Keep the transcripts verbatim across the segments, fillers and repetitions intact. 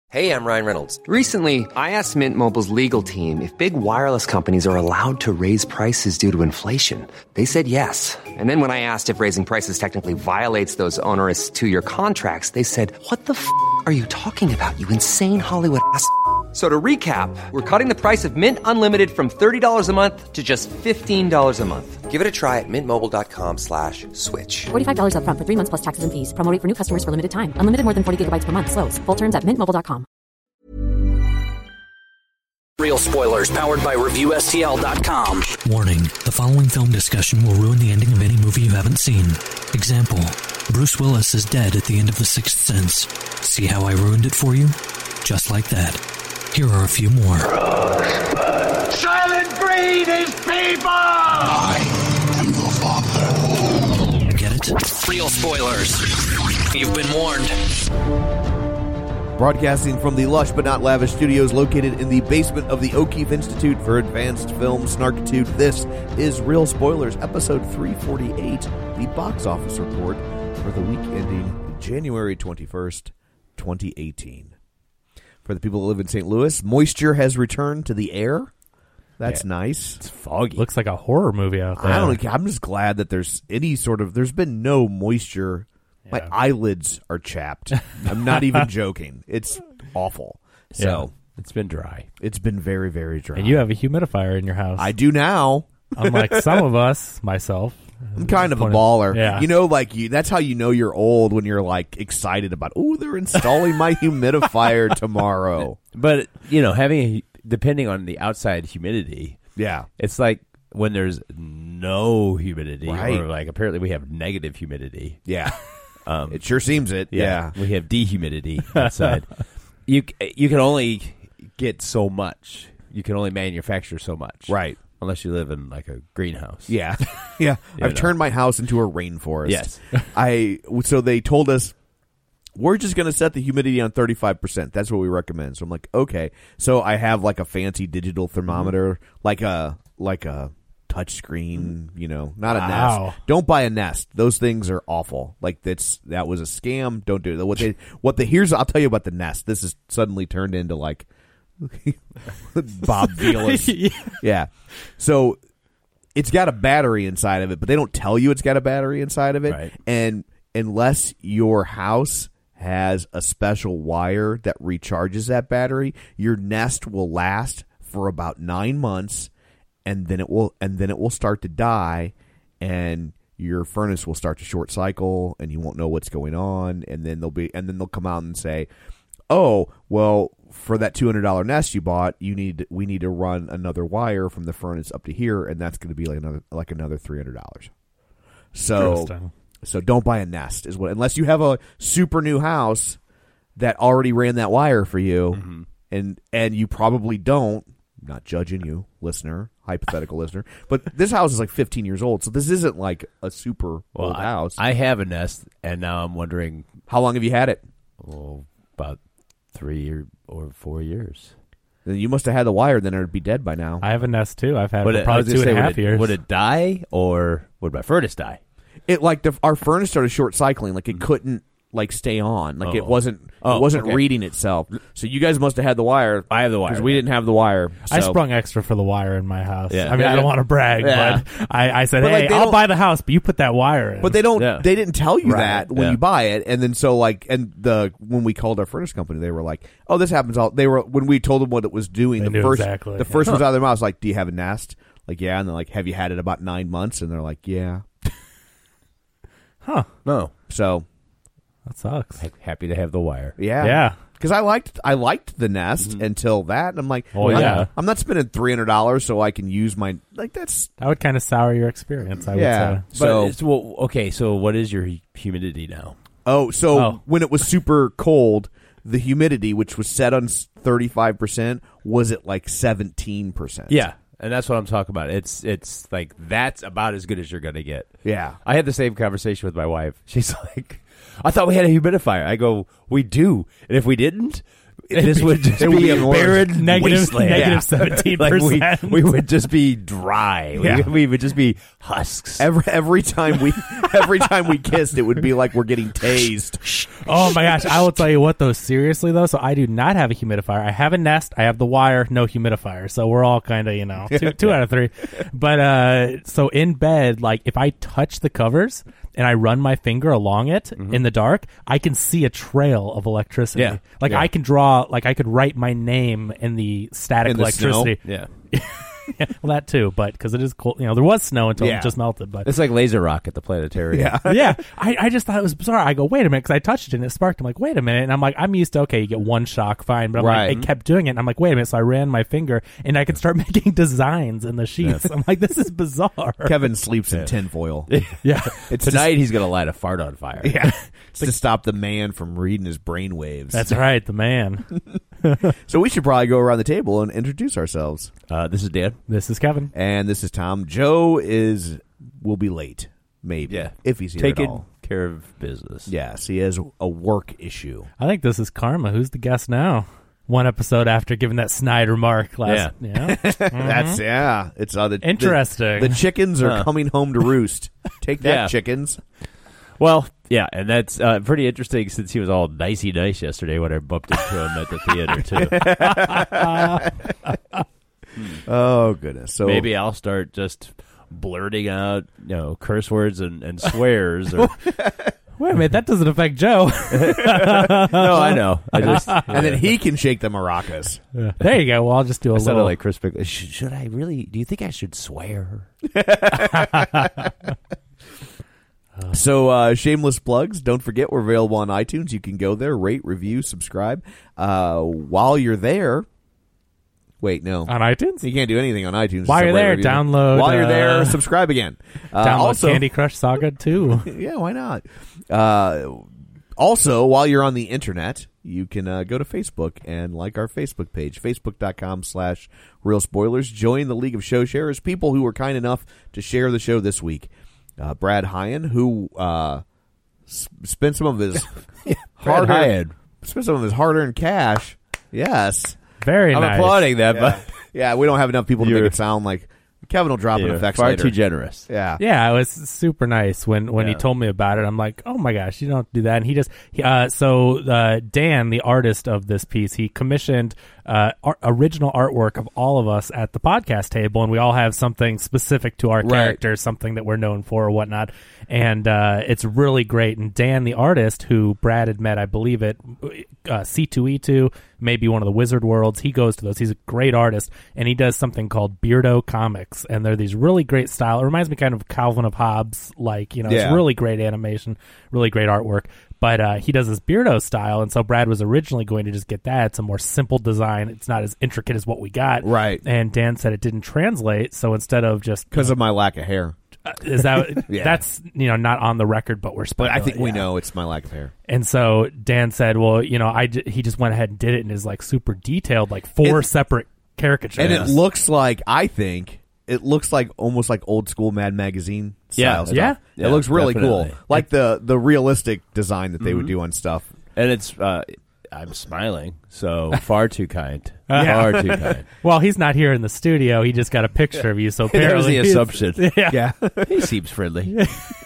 Hey, I'm Ryan Reynolds. Recently, I asked Mint Mobile's legal team if big wireless companies are allowed to raise prices due to inflation. They said yes. And then when I asked if raising prices technically violates those onerous two-year contracts, they said, what the f*** are you talking about, you insane Hollywood ass f- So to recap, we're cutting the price of Mint Unlimited from thirty dollars a month to just fifteen dollars a month. Give it a try at mintmobile.com slash switch. forty-five dollars up front for three months plus taxes and fees. Promo rate for new customers for limited time. Unlimited more than forty gigabytes per month. Slows full terms at mint mobile dot com. Real spoilers powered by Review S T L dot com. Warning, the following film discussion will ruin the ending of any movie you haven't seen. Example, Bruce Willis is dead at the end of The Sixth Sense. See how I ruined it for you? Just like that. Here are a few more. Rosebud. Silent breed is people! I am your father. Get it? Real spoilers. You've been warned. Broadcasting from the lush but not lavish studios located in the basement of the O'Keefe Institute for Advanced Film Snarkitude, this is Real Spoilers, episode three forty-eight, the box office report for the week ending January twenty-first, twenty eighteen. For the people that live in Saint Louis, moisture has returned to the air. That's yeah, nice. It's foggy. Looks like a horror movie out there. I don't. I'm just glad that there's any sort of. There's been no moisture. Yeah. My eyelids are chapped. I'm not even joking. It's awful. So yeah, it's been dry. It's been very, very dry. And you have a humidifier in your house. I do now. Unlike some of us, myself. I'm kind of a baller. Yeah. You know, like you, that's how you know you're old, when you're like excited about, oh, they're installing my humidifier tomorrow. But, you know, having a, depending on the outside humidity. Yeah. It's like when there's no humidity, right. Or like apparently we have negative humidity. Yeah. Um, it sure seems it. Yeah. yeah. We have dehumidity outside. you you can only get so much. You can only manufacture so much. Right. Unless you live in like a greenhouse. Yeah. Yeah. I've know. turned my house into a rainforest. Yes. I so they told us we're just going to set the humidity on thirty-five percent. That's what we recommend. So I'm like, okay. So I have like a fancy digital thermometer, mm-hmm. like a like a touch screen, you know, not a wow. Nest. Don't buy a Nest. Those things are awful. Like that's that was a scam. Don't do it. What they what the here's I'll tell you about the Nest. This has suddenly turned into like Bob Vilas. yeah. yeah. So it's got a battery inside of it, but they don't tell you it's got a battery inside of it. Right. And unless your house has a special wire that recharges that battery, your Nest will last for about nine months, and then it will and then it will start to die, and your furnace will start to short cycle, and you won't know what's going on, and then they'll be and then they'll come out and say, "Oh, well, for that two hundred dollars Nest you bought, you need we need to run another wire from the furnace up to here, and that's going to be like another like another three hundred dollars." So, so don't buy a Nest is what unless you have a super new house that already ran that wire for you, mm-hmm. and and you probably don't. I'm not judging you, listener, hypothetical listener, but this house is like fifteen years old, so this isn't like a super well, old I, house. I have a Nest, and now I'm wondering how long have you had it? Oh, about three or, or four years. Then you must have had the wire. Then it would be dead by now. I have a Nest too. I've had would it for for probably it, two and say, a half would it, years. Would it die, or would my furnace die? It like the, our furnace started short cycling. Like it couldn't like stay on. Like oh. it wasn't. Oh, it wasn't okay. reading itself. So you guys must have had the wire. I have the wire because we didn't have the wire. So. I sprung extra for the wire in my house. Yeah. I mean, yeah. I don't want to brag, yeah. but I, I said, but "Hey, like, I'll don't... buy the house, but you put that wire in." But they don't. Yeah. They didn't tell you right. that when yeah. you buy it, and then so like, and the when we called our furnace company, they were like, "Oh, this happens all." They were when we told them what it was doing. They the knew first, exactly. the first Huh. was out of their mouth. Like, "Do you have a Nest?" Like, yeah, and they're like, "Have you had it about nine months?" And they're like, "Yeah." Huh? No. So that sucks. Happy to have the wire. Yeah. Yeah. Because I liked I liked the Nest Mm-hmm. until that, and I'm like, Oh, I'm, yeah. I'm not spending three hundred dollars so I can use my like that's That would kind of sour your experience, I yeah. would say. But So it's, well, okay, so what is your humidity now? oh, so Oh. when it was super cold, the humidity, which was set on thirty-five percent, was at like seventeen percent. Yeah, and that's what I'm talking about. It's it's like that's about as good as you're going to get. Yeah. I had the same conversation with my wife. She's like, I thought we had a humidifier. I go, we do. And if we didn't, this would just it would be be a even worse. barren Negative- wasteland. negative Yeah. seventeen Like we, percent. we would just be dry. We- Yeah. We, would just be husks. Every every time we every time we kissed, it would be like we're getting tased. Oh my gosh, I will tell you what though, seriously though, so I do not have a humidifier. I have a Nest, I have the wire, no humidifier. So we're all kind of, you know, two, two out of three. But uh so in bed, like if I touch the covers and I run my finger along it mm-hmm. in the dark, I can see a trail of electricity. Yeah. Like yeah. I can draw, like I could write my name in the static In the electricity. Yeah. Yeah, well, that too, but because it is cold, you know, there was snow until Yeah. it just melted. But It's like laser rock at the planetarium. Yeah. yeah, I, I just thought it was bizarre. I go, wait a minute, because I touched it and it sparked. I'm like, wait a minute, and I'm like, I'm used to okay, you get one shock, fine, but I'm Right. like, it kept doing it. And I'm like, wait a minute, so I ran my finger and I could start making designs in the sheets. I'm like, this is bizarre. Kevin sleeps in tinfoil. Yeah, It's Tonight he's going to light a fart on fire. Yeah, it's to stop the man from reading his brain waves. that's right, the man. So we should probably go around the table and introduce ourselves. Uh, this is Dan. This is Kevin. And this is Tom. Joe is will be late, maybe. Yeah. if he's here Taking at all. care of business. Yes, he has a work issue. I think this is Karma. Who's the guest now? One episode after giving that snide remark last. Yeah, That's yeah. It's uh, the, Interesting. The, the chickens are Huh. coming home to roost. Take that, Yeah. chickens. Well, yeah, and that's uh, pretty interesting since he was all nicey nice yesterday when I bumped into him at the theater, too. Oh goodness. So Maybe I'll start just blurting out, you know, curse words and, and swears. Or Wait a minute, that doesn't affect Joe. no, I know. I just and then he can shake the maracas. Yeah. There you go. Well, I'll just do a I sounded little. like Chris Pickle. Should, should I really? Do you think I should swear? So, uh, shameless plugs. Don't forget, we're available on iTunes. You can go there, rate, review, subscribe. Uh, while you're there, wait, no, on iTunes. you can't do anything on iTunes. While except you're rate, there, review. download, While you're there, uh, subscribe again. Uh, Download also, Candy Crush Saga two. yeah, why not? Uh, also, while you're on the internet, you can uh, go to Facebook and like our Facebook page, facebook.com slash real spoilers. Join the League of Show Sharers, people who were kind enough to share the show this week. Uh, Brad Hyan, who uh, s- spent some of his hard Hyan. spent some of his hard-earned cash. Yes, Very I'm nice. applauding that, yeah. but yeah, we don't have enough people to You're- make it sound like Kevin will drop an you're effects far later. too generous. Yeah, Yeah, it was super nice when, when he Yeah. told me about it. I'm like, oh my gosh, you don't do that. And he just, he, uh, so uh, Dan, the artist of this piece, he commissioned uh, art, original artwork of all of us at the podcast table, and we all have something specific to our Right. characters, something that we're known for or whatnot. And uh, it's really great. And Dan, the artist, who Brad had met, I believe it, uh, C two E two, maybe one of the Wizard Worlds. He goes to those. He's a great artist, and he does something called Beardo Comics, and they're these really great style. It reminds me kind of Calvin of Hobbes, like, you know, Yeah. it's really great animation, really great artwork. But uh, he does this Beardo style, and so Brad was originally going to just get that. It's a more simple design. It's not as intricate as what we got. Right. And Dan said it didn't translate, so instead of just... because of my lack of hair. Uh, is that Yeah. that's you know not on the record, but we're But speculating. I think we yeah. know it's my lack of hair. And so Dan said, "Well, you know, I j- he just went ahead and did it and is like super detailed, like four And- separate caricatures." And it looks like, I think, it looks like almost like old school Mad Magazine style Yeah. stuff. Yeah. It looks really definitely. cool. Like the, the realistic design that they would do on stuff. And it's, uh, I'm smiling, so far too kind. Yeah. Far too kind. well, he's not here in the studio. He just got a picture of you, so That was apparently the he's- assumption. Yeah. He seems friendly.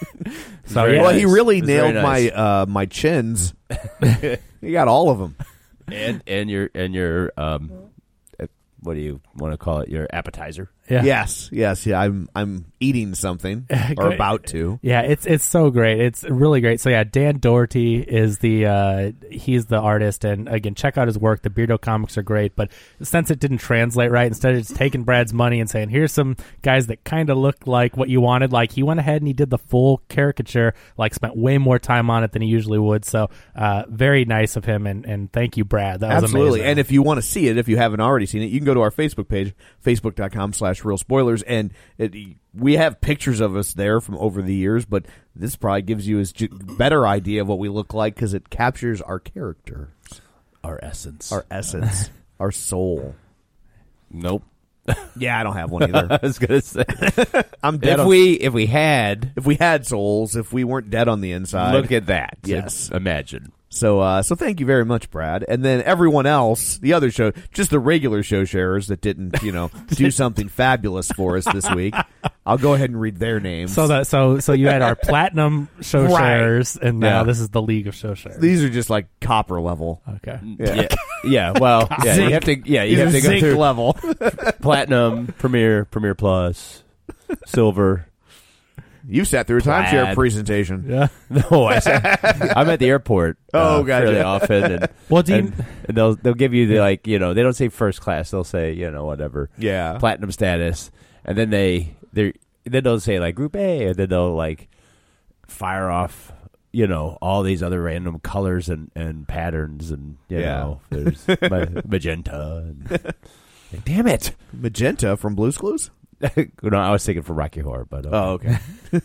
So Very yeah, Well, he nice. really It's very nailed nice. my uh, my chins. He got all of them. and and your and your um, uh, what do you want to call it? Your appetizer. yeah. Yes, yes, yeah. I'm I'm eating something or Great. about to. Yeah, it's it's so great. It's really great. So yeah, Dan Doherty is the uh, he's the artist, and again, check out his work. The Beardo comics are great, but since it didn't translate right, instead of just taking Brad's money and saying, "Here's some guys that kind of look like what you wanted," like he went ahead and he did the full caricature. Like spent way more time on it than he usually would. So uh, very nice of him, and, and thank you, Brad. That was Absolutely. amazing. And if you want to see it, if you haven't already seen it, you can go to our Facebook page, facebook.com slash real spoilers. And it, we have pictures of us there from over the years, but this probably gives you a j- better idea of what we look like because it captures our character, Our essence. our essence, our soul. Nope. Yeah, I don't have one either. I was gonna say I'm dead. if on, we if we had if we had souls, if we weren't dead on the inside. look at that. Yes. Imagine. So, uh, so thank you very much, Brad. And then everyone else, the other show, just the regular show sharers that didn't, you know, do something fabulous for us this week. I'll go ahead and read their names. So that so so you had our platinum show Right. sharers, and now Yeah. this is the League of show sharers. These are just like copper level. Okay. Yeah. Yeah, yeah. Well, yeah. You have to. Yeah, you These have are to go zinc through level. platinum, Premier, Premier Plus, silver. You sat through a Plaid. timeshare presentation. Yeah. No, I said, I'm at the airport. Oh, uh, gotcha. fairly often. And, Well, do you- and, and they'll they'll give you the like you know they don't say first class. They'll say you know whatever. Yeah. Platinum status, and then they they then they'll say like Group A, and then they'll like fire off you know all these other random colors and, and patterns, and you Yeah. know there's ma- magenta. And, like, damn it! Magenta from Blue's Clues? No, I was thinking for Rocky Horror, but okay. Oh, okay.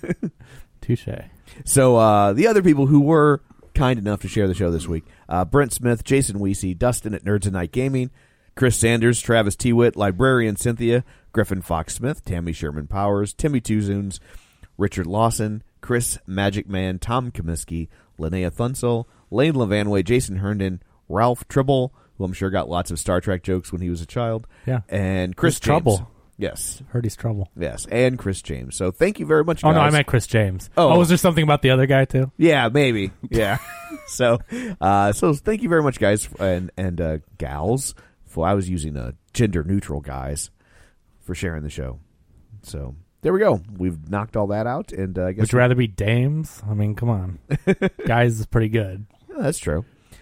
Touche. So uh, the other people who were kind enough to share the show this week, uh, Brent Smith, Jason Weesey, Dustin at Nerds and Night Gaming, Chris Sanders, Travis Tewitt, Librarian Cynthia, Griffin Fox Smith, Tammy Sherman Powers, Timmy Tuzoons, Richard Lawson, Chris Magic Man, Tom Comiskey, Linnea Thunsell, Lane Levanway, Jason Herndon, Ralph Tribble, who I'm sure got lots of Star Trek jokes when he was a child, Yeah. and Chris He's James. Trouble. Yes. Heard he's trouble. Yes, and Chris James. So thank you very much, Oh guys. no, I meant Chris James. Oh. Oh, was there something about the other guy too? Yeah, maybe. Yeah. so, uh, so thank you very much, guys, and and uh, gals. For I was using uh, gender neutral guys for sharing the show. So there we go. We've knocked all that out, and uh, I guess Would you rather be dames? I mean, come on, guys is pretty good. Yeah, that's true.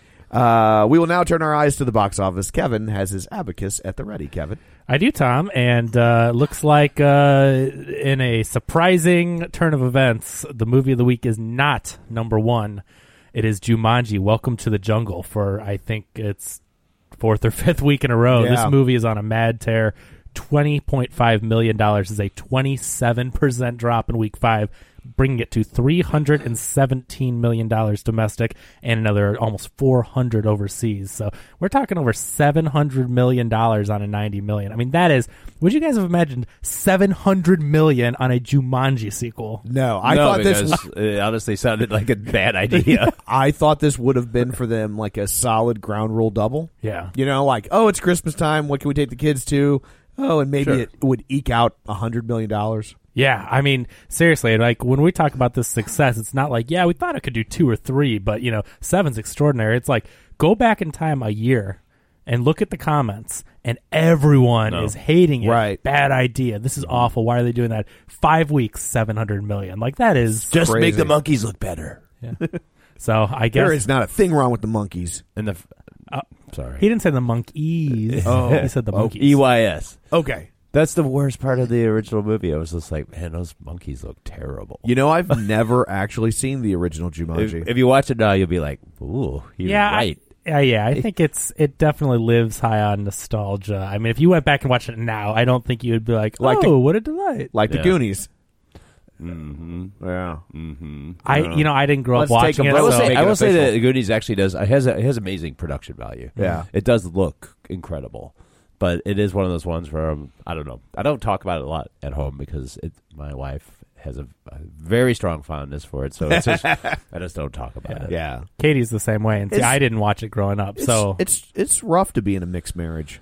Uh, we will now turn our eyes to the box office. Kevin has his abacus at the ready. Kevin, I do, Tom, and uh, looks like uh, in a surprising turn of events, the movie of the week is not number one. It is Jumanji: Welcome to the Jungle for I think it's fourth or fifth week in a row. Yeah. This movie is on a mad tear. twenty point five million dollars is a twenty-seven percent drop in week five, bringing it to three hundred seventeen million dollars domestic and another almost four hundred overseas. So we're talking over seven hundred million dollars on a ninety million dollars. I mean, that is, would you guys have imagined seven hundred million dollars on a Jumanji sequel? no, I no, thought this. because it honestly sounded like a bad idea. I thought this would have been for them like a solid ground rule double. Yeah. You know, like, oh, it's Christmas time. What can we take the kids to? Oh, and maybe Sure. it would eke out a hundred million dollars. Yeah, I mean, seriously, like when we talk about this success, it's not like, yeah, we thought it could do two or three, but, you know, seven's extraordinary. It's like, go back in time a year and look at the comments, and everyone No. is hating it. Right. Bad idea. This is awful. Why are they doing that? Five weeks, seven hundred million. Like, that is Just Crazy. make the monkeys look better. so. I guess There is not a thing wrong with the monkeys. And the Uh, sorry, he didn't say the monkeys. Oh. He said the Oh, monkeys. E Y S. Okay. That's the worst part of the original movie. I was just like, man, those monkeys look terrible. You know, I've never actually seen the original If, Jumanji. if you watch it now, you'll be like, ooh, he's yeah, I- right. Yeah, yeah, I think it's it definitely lives high on nostalgia. I mean, if you went back and watched it now, I don't think you would be like, Like "Oh, the- what a delight!" like the Yeah. Goonies. Mm-hmm. Yeah. Mm-hmm. I, you know, I didn't grow Let's up take watching a it. I will So say, make I it will say official. that Goonies actually does. It has a, it has amazing production value. Yeah. It does look incredible, but it is one of those ones where um, I don't know. I don't talk about it a lot at home because it, my wife has a, a very strong fondness for it. So it's just, I just don't talk about it. Yeah. Katie's the same way, and see, It's- I didn't watch it growing up. It's, So it's it's rough to be in a mixed marriage.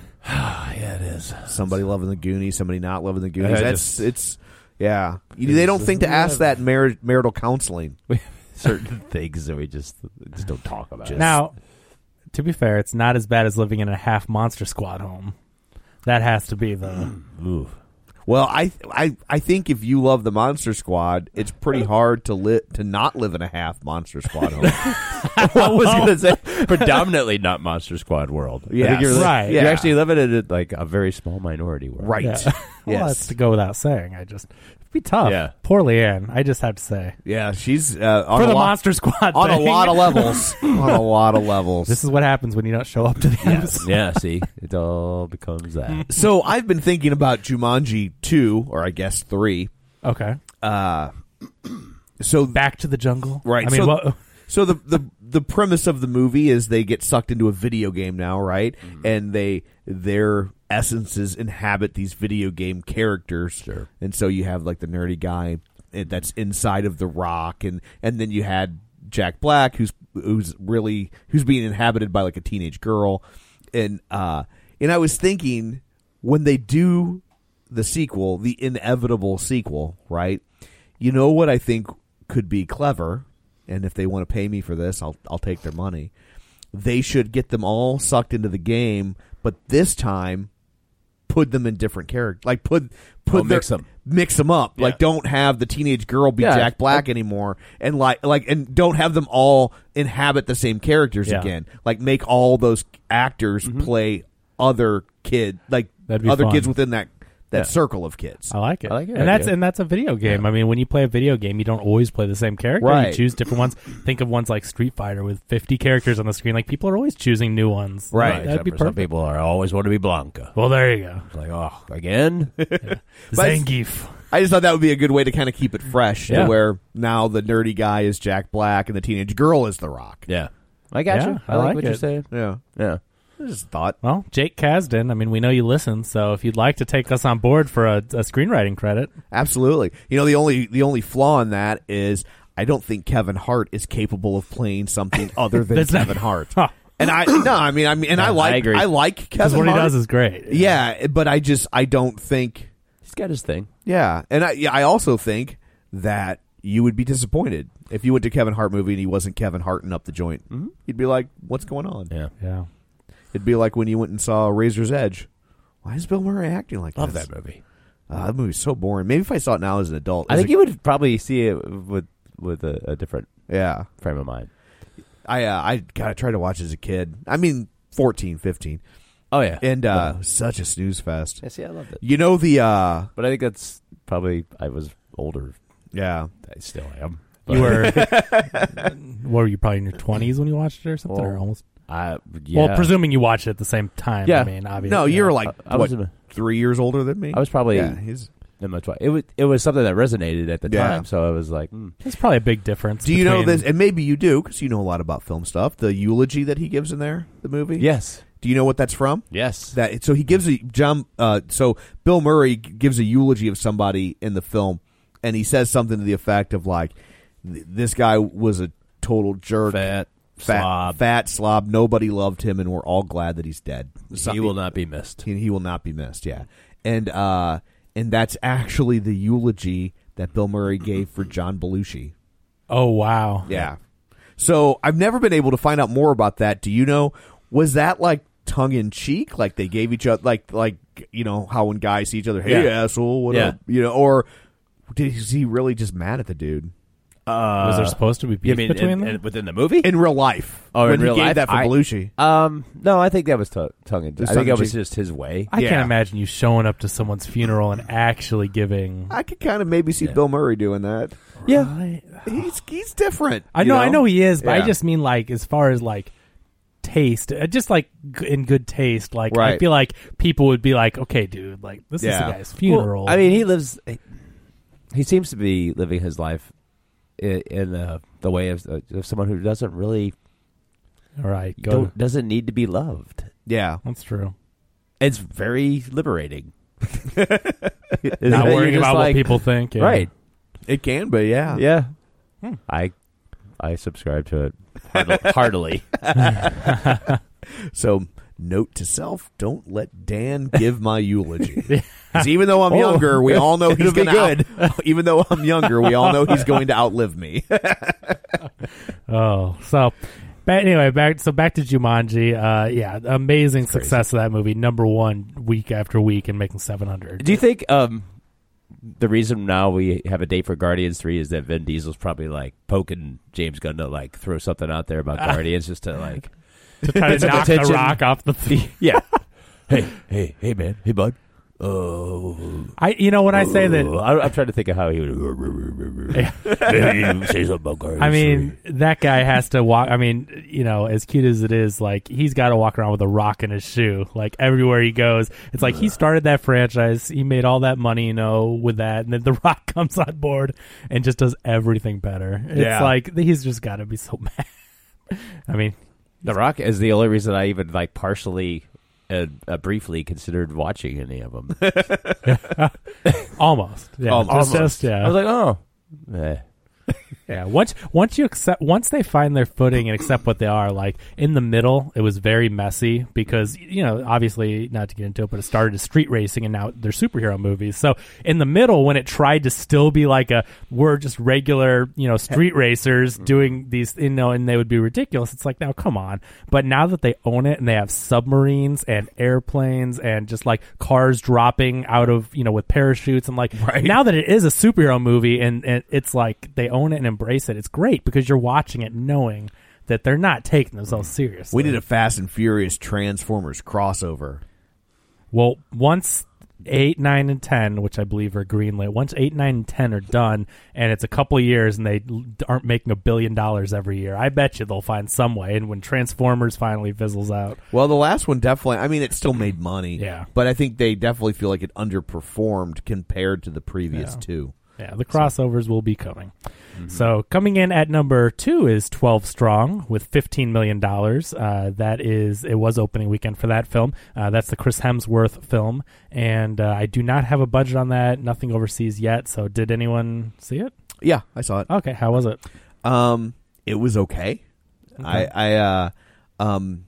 Yeah, it is. Somebody loving the Goonies, somebody not loving the Goonies. I That's just- it's yeah. You- they don't think to ask that in mar- marital counseling. Certain things that we just just don't talk about. now, to be fair, it's not as bad as living in a half Monster Squad home. That has to be the. Ooh. Well, I I I think if you love the Monster Squad, it's pretty hard to li- to not live in a half Monster Squad home. I was going to say predominantly not Monster Squad world. I Yes. think you're li- Right. You're Yeah. actually living in a, like a very small minority world. Right. Yeah. Well, Yes. that's to go without saying. I just it'd be tough. Yeah. Poor Leanne. I just have to say Yeah, she's uh, on for a the lot, Monster Squad on a thing, lot of levels. on a lot of levels. This is what happens when you don't show up to the episode. Yeah, see, it all becomes that. So I've been thinking about Jumanji two, or I guess three. Okay. Uh, so Back to the jungle. Right. I mean, so, what? so the, the the premise of the movie is they get sucked into a video game now, right? Mm-hmm. And they their essences inhabit these video game characters. Sure. And so you have like the nerdy guy that's inside of the rock, and and then you had Jack Black, who's who's really who's being inhabited by like a teenage girl, and uh, and I was thinking when they do the sequel, the inevitable sequel, right? You know what I think could be clever, and if they want to pay me for this, I'll I'll take their money. They should get them all sucked into the game, but this time put them in different characters. Like put put Oh, their, mix them. mix them up. Yeah. Like don't have the teenage girl be Yeah. Jack Black anymore, and like like and don't have them all inhabit the same characters Yeah. again. Like make all those actors Mm-hmm. play other kid like That'd be other fun. kids within that that Yeah. circle of kids. I like it. I like it, and that's idea. and that's a video game. I mean, when you play a video game, you don't always play the same character. Right. You choose different ones. Think of ones like Street Fighter with fifty characters on the screen. Like people are always choosing new ones. Right. That'd Except be for some perfect. people are always want to be Blanca. Well, there you go. It's like, oh, again? Zangief. I just thought that would be a good way to kind of keep it fresh, Yeah. to where now the nerdy guy is Jack Black and the teenage girl is The Rock. Yeah. I got Yeah, you. I I, like, like what it. you're saying. Yeah, Yeah. I just thought. Well, Jake Kasdan, I mean, we know you listen, so if you'd like to take us on board for a, a screenwriting credit. Absolutely. You know, the only the only flaw in that is I don't think Kevin Hart is capable of playing something other than That's not- Kevin Hart. Huh. And I no, I mean, I mean, and I Yeah, like I agree. I like Because Kevin what he Hart. does is great. yeah, but I just I don't think. He's got his thing. Yeah, and I yeah, I also think that you would be disappointed if you went to a Kevin Hart movie and he wasn't Kevin Harting up the joint. Mm-hmm. You'd be like, "What's going on?" Yeah. Yeah. It'd be like when you went and saw Razor's Edge. Why is Bill Murray acting like Love this? that movie. Uh, that movie's so boring. Maybe if I saw it now as an adult. I as think a- you would probably see it with with a, a different Yeah, frame of mind. I uh, I God, I tried to watch as a kid. I mean, fourteen, fifteen, Oh, yeah. and uh, such a snooze fest. Yeah, see, I loved it. You know the uh, But I think that's probably, I was older. yeah. I still am. You were, what were you, probably in your twenties when you watched it or something? Well, or almost? I, yeah. Well, presuming you watched it at the same time. Yeah. I mean, obviously. No, you're like I- I what, was in a- three years older than me. I was probably yeah. He's. in my twenties. It was, it was something that resonated at the Yeah. time, so I was like, mm. There's probably a big difference. Do you know between- this? And maybe you do because you know a lot about film stuff. The eulogy that he gives in there, the movie. yes. Do you know what that's from? Yes. That so he gives a John. Uh, so Bill Murray g- gives a eulogy of somebody in the film, and he says something to the effect of like, th- "This guy was a total jerk, Fat fat slob. fat slob. Nobody loved him, and we're all glad that he's dead. So- He will not be missed. He, he will not be missed. Yeah, and uh, and that's actually the eulogy that Bill Murray gave for John Belushi. Oh, wow. Yeah. So I've never been able to find out more about that. Do you know? Was that like tongue in cheek? Like they gave each other, like like you know how when guys see each other, hey Yeah. asshole, what Yeah. up? You know, or did he, is he really just mad at the dude Was there supposed to be beef You mean between in, them? in- within the movie? in real life? Oh, when in he real gave life? that for I- Belushi. Um, no, I think that was t- tongue in. I Just think that was tongue-in-cheek. just his way. I Yeah. can't imagine you showing up to someone's funeral and actually giving. I could kind of maybe see Bill Murray doing that. Yeah. He's he's different. I you know, I know he is, but I Yeah. just mean like as far as like taste, uh, just like g- in good taste. Like I Right. feel like people would be like, okay, dude, like this is Yeah. the guy's funeral. Well, I mean, he lives. He seems to be living his life in, in uh, the way of, uh, of someone who doesn't really all right, go. don't, doesn't need to be loved. Yeah. That's true. It's very liberating. Not You're worrying just about like- what people think. Yeah. Right? It can be. Yeah. Yeah. Hmm. I I subscribe to it heartily. So, note to self: don't let Dan give my eulogy. 'Cause even though I'm younger, we all know he's It'll be going to good. Even though I'm younger, we all know he's going to outlive me. Oh, so. But anyway, back so back to Jumanji. Uh, yeah, amazing success of that movie. Number one week after week and making seven hundred. Do you think um, the reason now we have a date for Guardians three is that Vin Diesel's probably like poking James Gunn to like throw something out there about Guardians just to like to try to some knock the attention? rock off the? yeah. Hey, hey, hey, man, hey, bud. Oh, I you know when I say that. I, I'm trying to think of how he would. Maybe say something about Guardians. I mean, that guy has to walk. I mean, you know, as cute as it is, like he's got to walk around with a rock in his shoe, like everywhere he goes. It's like he started that franchise, he made all that money, you know, with that, and then the Rock comes on board and just does everything better. It's Yeah. like he's just got to be so mad. I mean, The Rock is the only reason I even like partially. And uh, briefly considered watching any of them. almost, yeah, Almost. Just- just, yeah. I was like, oh, eh. Yeah, once once you accept, once they find their footing and accept what they are, like in the middle, it was very messy because you know, obviously, not to get into it, but it started as street racing and now they're superhero movies. So in the middle, when it tried to still be like a we're just regular, you know, street racers doing these, you know, and they would be ridiculous. It's like, now come on. But now that they own it and they have submarines and airplanes and just like cars dropping out of, you know, with parachutes and like Right. now that it is a superhero movie and, and it's like they own it and embrace it, it's great because you're watching it knowing that they're not taking themselves seriously. We did a Fast and Furious Transformers crossover. Well, once eight, nine, and ten, which I believe are greenlit, once eight, nine, and ten are done, and it's a couple of years, and they aren't making a billion dollars every year, I bet you they'll find some way. And when Transformers finally fizzles out, Well, the last one definitely, I mean, it still made money. Yeah. But I think they definitely feel like it underperformed compared to the previous Yeah. two. yeah, the crossovers will be coming. So coming in at number two is twelve Strong with fifteen million dollars. Uh, that is, it was opening weekend for that film. Uh, that's the Chris Hemsworth film. And uh, I do not have a budget on that. Nothing overseas yet. So did anyone see it? Yeah, I saw it. Okay, how was it? Um, it was okay. I, I, uh, um,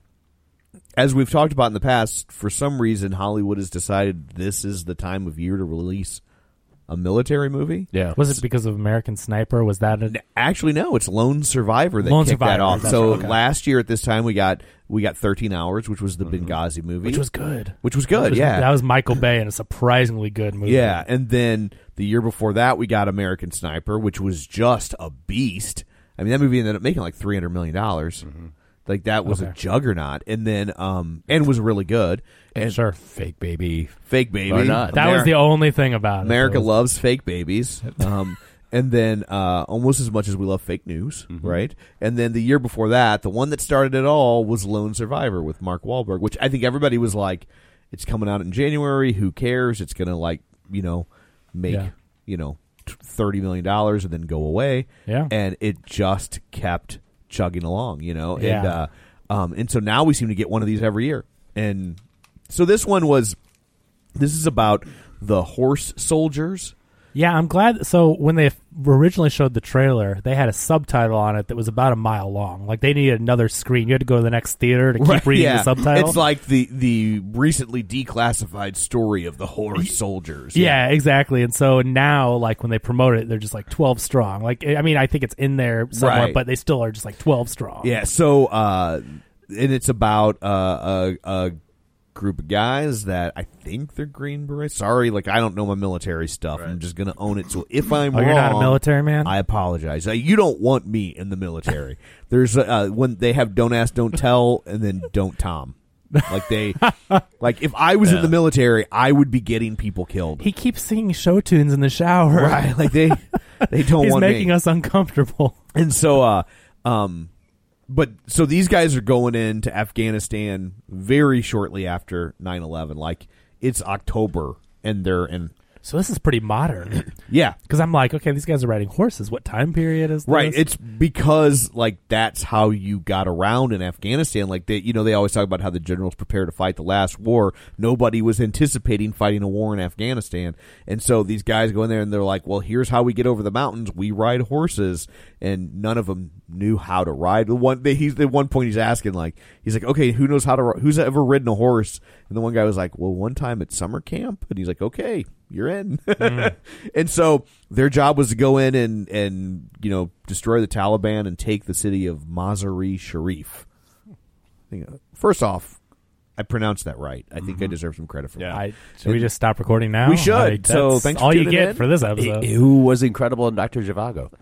as we've talked about in the past, for some reason, Hollywood has decided this is the time of year to release a military movie. Yeah. Was it because of American Sniper? Was that a... Actually, no. It's Lone Survivor that Lone kicked that Survivor, off. that's So right, okay. last year at this time, we got we got thirteen hours, which was the Benghazi movie, Which was good. which was good. That was- yeah, That was Michael Bay and a surprisingly good movie. yeah. And then the year before that, we got American Sniper, which was just a beast. I mean, that movie ended up making like three hundred million dollars. Like that was a Okay. juggernaut, and then um and was really good. And Sure. Fake baby. fake baby. Why not? That was the only thing about it. America It was- loves fake babies. Um, and then uh, almost as much as we love fake news, right? And then the year before that, the one that started it all was Lone Survivor with Mark Wahlberg, which I think everybody was like, it's coming out in January. Who cares? It's going to like, you know, make, Yeah. you know, t- thirty million dollars and then go away. Yeah. And it just kept chugging along, you know? And, Yeah. uh, um, and so now we seem to get one of these every year. And so this one was, this is about the horse soldiers. Yeah, I'm glad. So when they originally showed the trailer, they had a subtitle on it that was about a mile long. Like they needed another screen. You had to go to the next theater to keep Right, reading yeah. the subtitle. It's like the the recently declassified story of the horse soldiers. yeah, exactly. And so now, like when they promote it, they're just like twelve strong. Like I mean, I think it's in there somewhere, Right. but they still are just like twelve strong. Yeah. So, uh, and it's about uh, a a group of guys that I think they're Green Berets. Sorry, like I don't know my military stuff. I'm just gonna own it. So if I'm Oh, wrong, you're not a military man? I apologize. Uh, you don't want me in the military. There's uh, when they have don't ask, don't tell, and then don't Tom. Like they, like if I was in the military, I would be getting people killed. He keeps singing show tunes in the shower. Right? Like they, they don't He's want making me. us uncomfortable. And so, uh, um, but so these guys are going into Afghanistan very shortly after nine eleven. Like it's October, and they're in. So this is pretty modern. Yeah, Because I'm like, okay, these guys are riding horses. What time period is this? right. It's because like that's how you got around in Afghanistan. Like they, you know, they always talk about how the generals prepared to fight the last war. Nobody was anticipating fighting a war in Afghanistan, and so these guys go in there and they're like, "Well, here's how we get over the mountains. We ride horses." And none of them knew how to ride. The one, they, he's at one point he's asking like, he's like, "Okay, who knows how to? Who's ever ridden a horse?" And the one guy was like, "Well, one time at summer camp." And he's like, "Okay, you're in." Mm. And so their job was to go in and, and you know destroy the Taliban and take the city of Mazar-e Sharif. I think, uh, first off, I pronounced that right. I think I deserve some credit for that. I, should we just stop recording now? We should. Like, So that's thanks for all you tuning get in. for this episode. Who was incredible in Doctor Zhivago?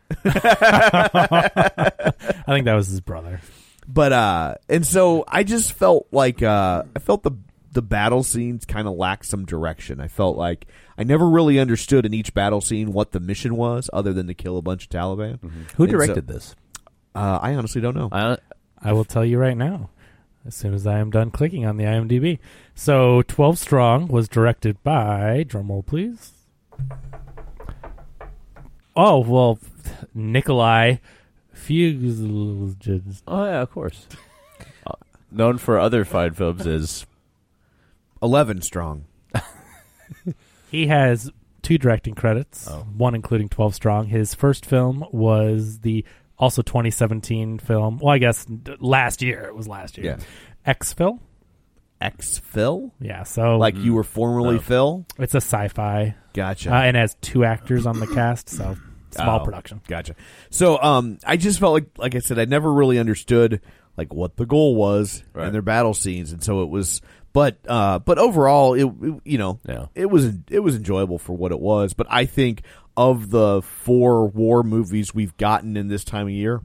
I think that was his brother. But uh, and so I just felt like uh, I felt the the battle scenes kind of lacked some direction. I felt like I never really understood in each battle scene what the mission was, other than to kill a bunch of Taliban. Who And so- directed this? Uh, I honestly don't know. I, I will tell you right now, as soon as I am done clicking on the I M D B. So, twelve Strong was directed by, drumroll please. Oh, well, Nikolai Fuges. oh yeah, of course. uh, known for other fine films as Eleven strong. He has two directing credits, Oh. one including twelve Strong. His first film was the also twenty seventeen film. Well, I guess last year. It was last year. Yeah. X-Phil. X-Phil? Yeah, so Like you were formerly Oh. Phil? it's a sci-fi. Gotcha. Uh, and has two actors on the cast, so small Oh, production. Gotcha. So, um, I just felt like, like I said, I never really understood like what the goal was Right. in their battle scenes, and so it was. But, uh, but overall, it, it you know, Yeah. it was it was enjoyable for what it was. But I think of the four war movies we've gotten in this time of year,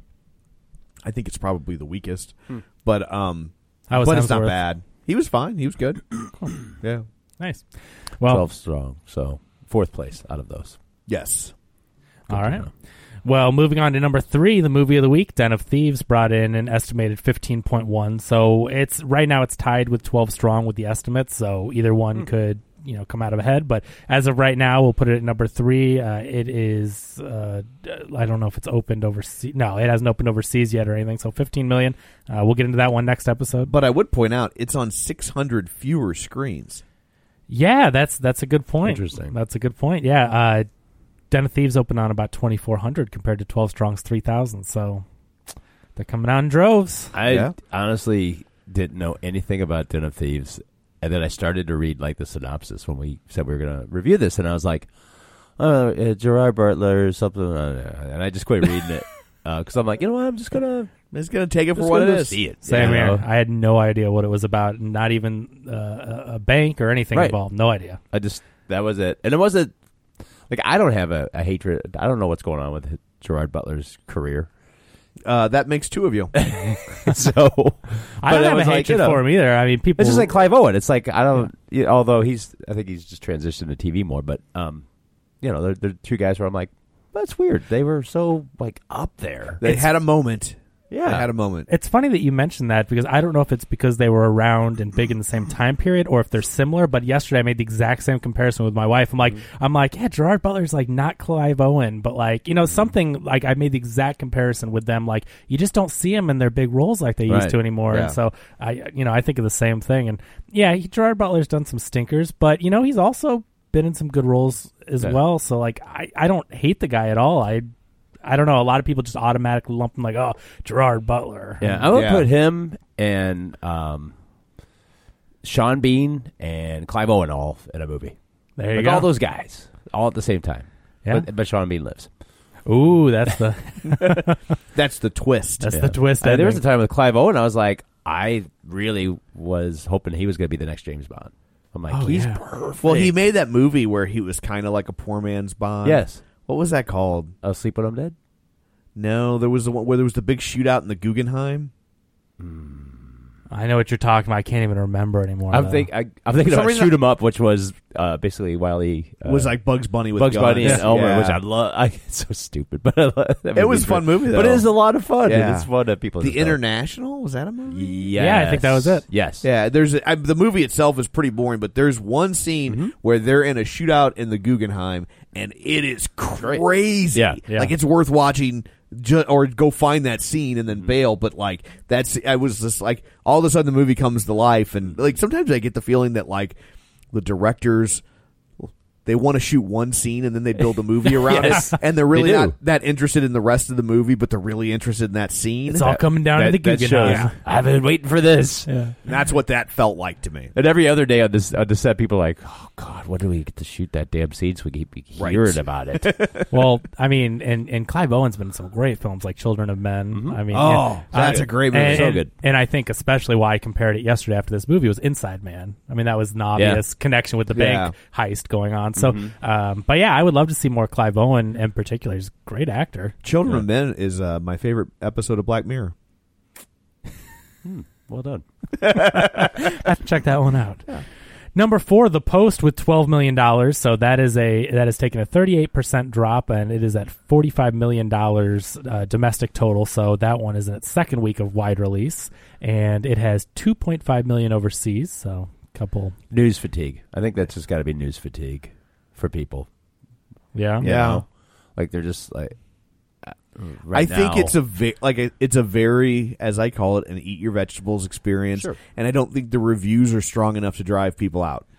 I think it's probably the weakest. But um, How was but it's not Hemsworth? bad. He was fine. He was good. Yeah. Nice. Well, twelve strong, so fourth place out of those. Yes. all right. Well, moving on to number three, the movie of the week, Den of Thieves, brought in an estimated fifteen point one. So it's right now it's tied with twelve Strong with the estimates. So either one could, you know, come out of ahead. But as of right now, we'll put it at number three. Uh, it is, uh, I don't know if it's opened overseas. No, it hasn't opened overseas yet or anything. So fifteen million. Uh, we'll get into that one next episode. But I would point out it's on six hundred fewer screens. Yeah, that's that's a good point. Interesting. That's a good point. Yeah, uh, Den of Thieves opened on about twenty-four hundred compared to twelve Strong's three thousand. So they're coming out in droves. I Yeah. honestly didn't know anything about Den of Thieves, and then I started to read like the synopsis when we said we were going to review this, and I was like, "Oh, uh, Gerard Butler or something," uh, and I just quit reading it because I'm like, you know what, I'm just gonna I'm just gonna take it for just what gonna it go is. see it. Same you here. know? I had no idea what it was about. Not even uh, a- a bank or anything Right. involved. No idea. I just that was it, and it wasn't like I don't have a, a hatred. I don't know what's going on with Gerard Butler's career, Uh, that makes two of you. so I but don't it have a was like, hatred you know, for him either. I mean, people. It's just like Clive Owen. It's like I don't. You know, although he's, I think he's just transitioned to T V more. But um, you know, they're, they're two guys where I'm like, that's weird. They were so like up there. They had a moment. Yeah. They had a moment. It's funny that you mentioned that because I don't know if it's because they were around and big in the same time period or if they're similar. But yesterday I made the exact same comparison with my wife. I'm like, Mm-hmm. I'm like, yeah, Gerard Butler's like not Clive Owen, but like, you know, something like I made the exact comparison with them. Like, you just don't see them in their big roles like they Right. used to anymore. Yeah. And so I, you know, I think of the same thing. And yeah, he, Gerard Butler's done some stinkers, but you know, he's also been in some good roles as Yeah. well. So like, I, I don't hate the guy at all. I. I don't know. A lot of people just automatically lump him like, oh, Gerard Butler. Yeah, I'm gonna Yeah. put him and um, Sean Bean and Clive Owen all in a movie. There you like go. all those guys, all at the same time. Yeah. But, but Sean Bean lives. Ooh, that's the That's the twist. that's Yeah. the twist. Uh, there was a ending. time with Clive Owen. I was like, I really was hoping he was going to be the next James Bond. I'm like, Oh, he's yeah. perfect. Well, he made that movie where he was kind of like a poor man's Bond. yes. What was that called? I'll sleep when I'm dead. No, there was the one where there was the big shootout in the Guggenheim. I know what you're talking about. I can't even remember anymore. I'm though. think I, I'm thinking For some about reason Shoot 'Em Up, which was uh, basically Wiley uh, It was like Bugs Bunny with Bugs guns. Bunny and Elmer, Yeah. which I love. I, it's so stupid, but I love, that It was a movie's fun great. movie, But it though. is a lot of fun. Yeah. And it's fun that people. The just don't- International, was that a movie? Yes. Yeah, I think that was it. Yes. Yeah, there's a, I, the movie itself is pretty boring, but there's one scene Mm-hmm. where they're in a shootout in the Guggenheim, and it is crazy. Yeah, yeah. Like it's worth watching, ju- or go find that scene and then Mm-hmm. bail. But like that's, I was just like, all of a sudden the movie comes to life, and like sometimes I get the feeling that like the directors, they want to shoot one scene and then they build a movie around Yes. it, and they're really They do. not that interested in the rest of the movie, but they're really interested in that scene. It's all coming down That, to the that Guggenheim. shows. I've been waiting for this. Yeah. And that's what that felt like to me. And every other day on this on the set, people are like, "Oh God, when do we get to shoot that damn scene so we keep Right. hearing about it?" Well, I mean, and, and Clive Owen's been in some great films like Children of Men. I mean, Oh, and- that's I- a great movie. And, So and- good. And I think especially why I compared it yesterday after this movie was Inside Man. I mean, that was an obvious connection with the bank heist going on. So, um, but yeah, I would love to see more Clive Owen in particular. He's a great actor. Children of Men is uh, my favorite episode of Black Mirror. Well done. I have to check that one out. Number four, The Post with twelve million dollars. So that is a that has taken a thirty-eight percent drop, and it is at forty-five million dollars uh, domestic total. So that one is in its second week of wide release, and it has two point five million dollars overseas. So a couple, News fatigue. I think that's just got to be news fatigue for people. yeah, you Yeah. know? Like they're just like. uh, Right I think now- it's a ve- like a, it's a very, as I call it, an eat your vegetables experience. Sure. And I don't think the reviews are strong enough to drive people out.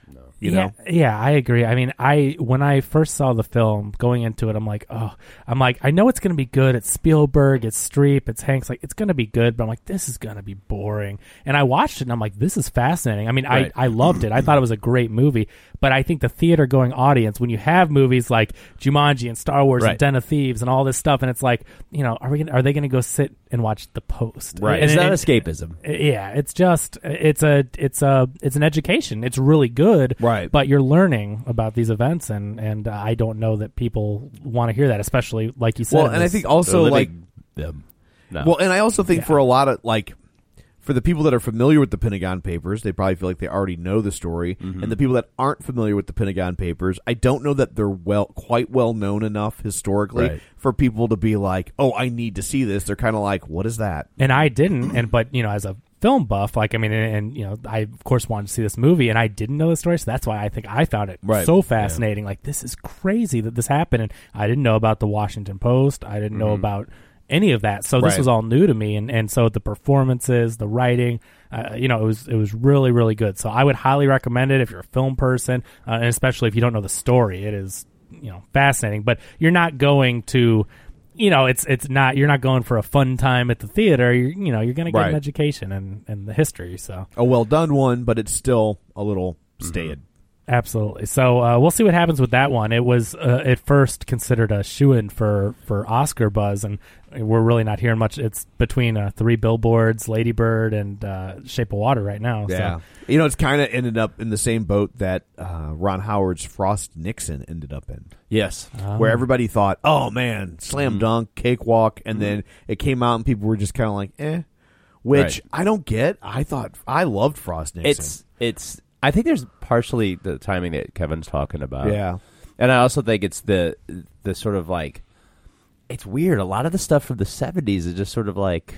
You yeah, know? yeah, I agree. I mean, I when I first saw the film, going into it, I'm like, oh, I'm like, I know it's going to be good. It's Spielberg, it's Streep, it's Hanks. Like, it's going to be good, but I'm like, this is going to be boring. And I watched it, and I'm like, this is fascinating. I mean, Right. I, I loved it. I thought it was a great movie. But I think the theater-going audience, when you have movies like Jumanji and Star Wars Right. and Den of Thieves and all this stuff, and it's like, you know, are we gonna, are they going to go sit and watch The Post? Right. And, It's not and- escapism. Yeah, it's just it's a it's a it's an education. It's really good, Right. But you're learning about these events, and and uh, I don't know that people want to hear that, especially like you said. Well, in and I this- think also They're like living them. No. Well, and I also think Yeah. for a lot of like for the people that are familiar with the Pentagon Papers, they probably feel like they already know the story. Mm-hmm. And the people that aren't familiar with the Pentagon Papers, I don't know that they're well quite well known enough historically Right. for people to be like, "Oh, I need to see this." They're kind of like, "What is that?" and I didn't, and but you know, as a film buff, like I mean, and, and you know, I of course wanted to see this movie, and I didn't know the story, so that's why I think I found it Right. so fascinating. Like, this is crazy that this happened, and I didn't know about the Washington Post. I didn't know about any of that, so this Right. was all new to me, and and so the performances, the writing, uh, you know, it was it was really really good. So I would highly recommend it if you're a film person, uh, and especially if you don't know the story. It is, you know, fascinating, but you're not going to, you know, it's it's not you're not going for a fun time at the theater. You're, you know, you're going to get an Right. education and and the history. So A well done one, but it's still a little staid. absolutely. So uh, we'll see what happens with that one. It was uh, at first considered a shoo-in for for Oscar buzz, and we're really not hearing much. It's between uh, Three Billboards, Lady Bird, and uh, Shape of Water right now. Yeah, So. you know, it's kind of ended up in the same boat that uh, Ron Howard's Frost Nixon ended up in. Yes. Where everybody thought, "Oh man, slam dunk, cakewalk," and then it came out and people were just kind of like, "Eh," which Right. I don't get. I thought I loved Frost Nixon. It's it's. I think there's partially the timing that Kevin's talking about. Yeah. and I also think it's the the sort of like it's weird. A lot of the stuff from the seventies is just sort of like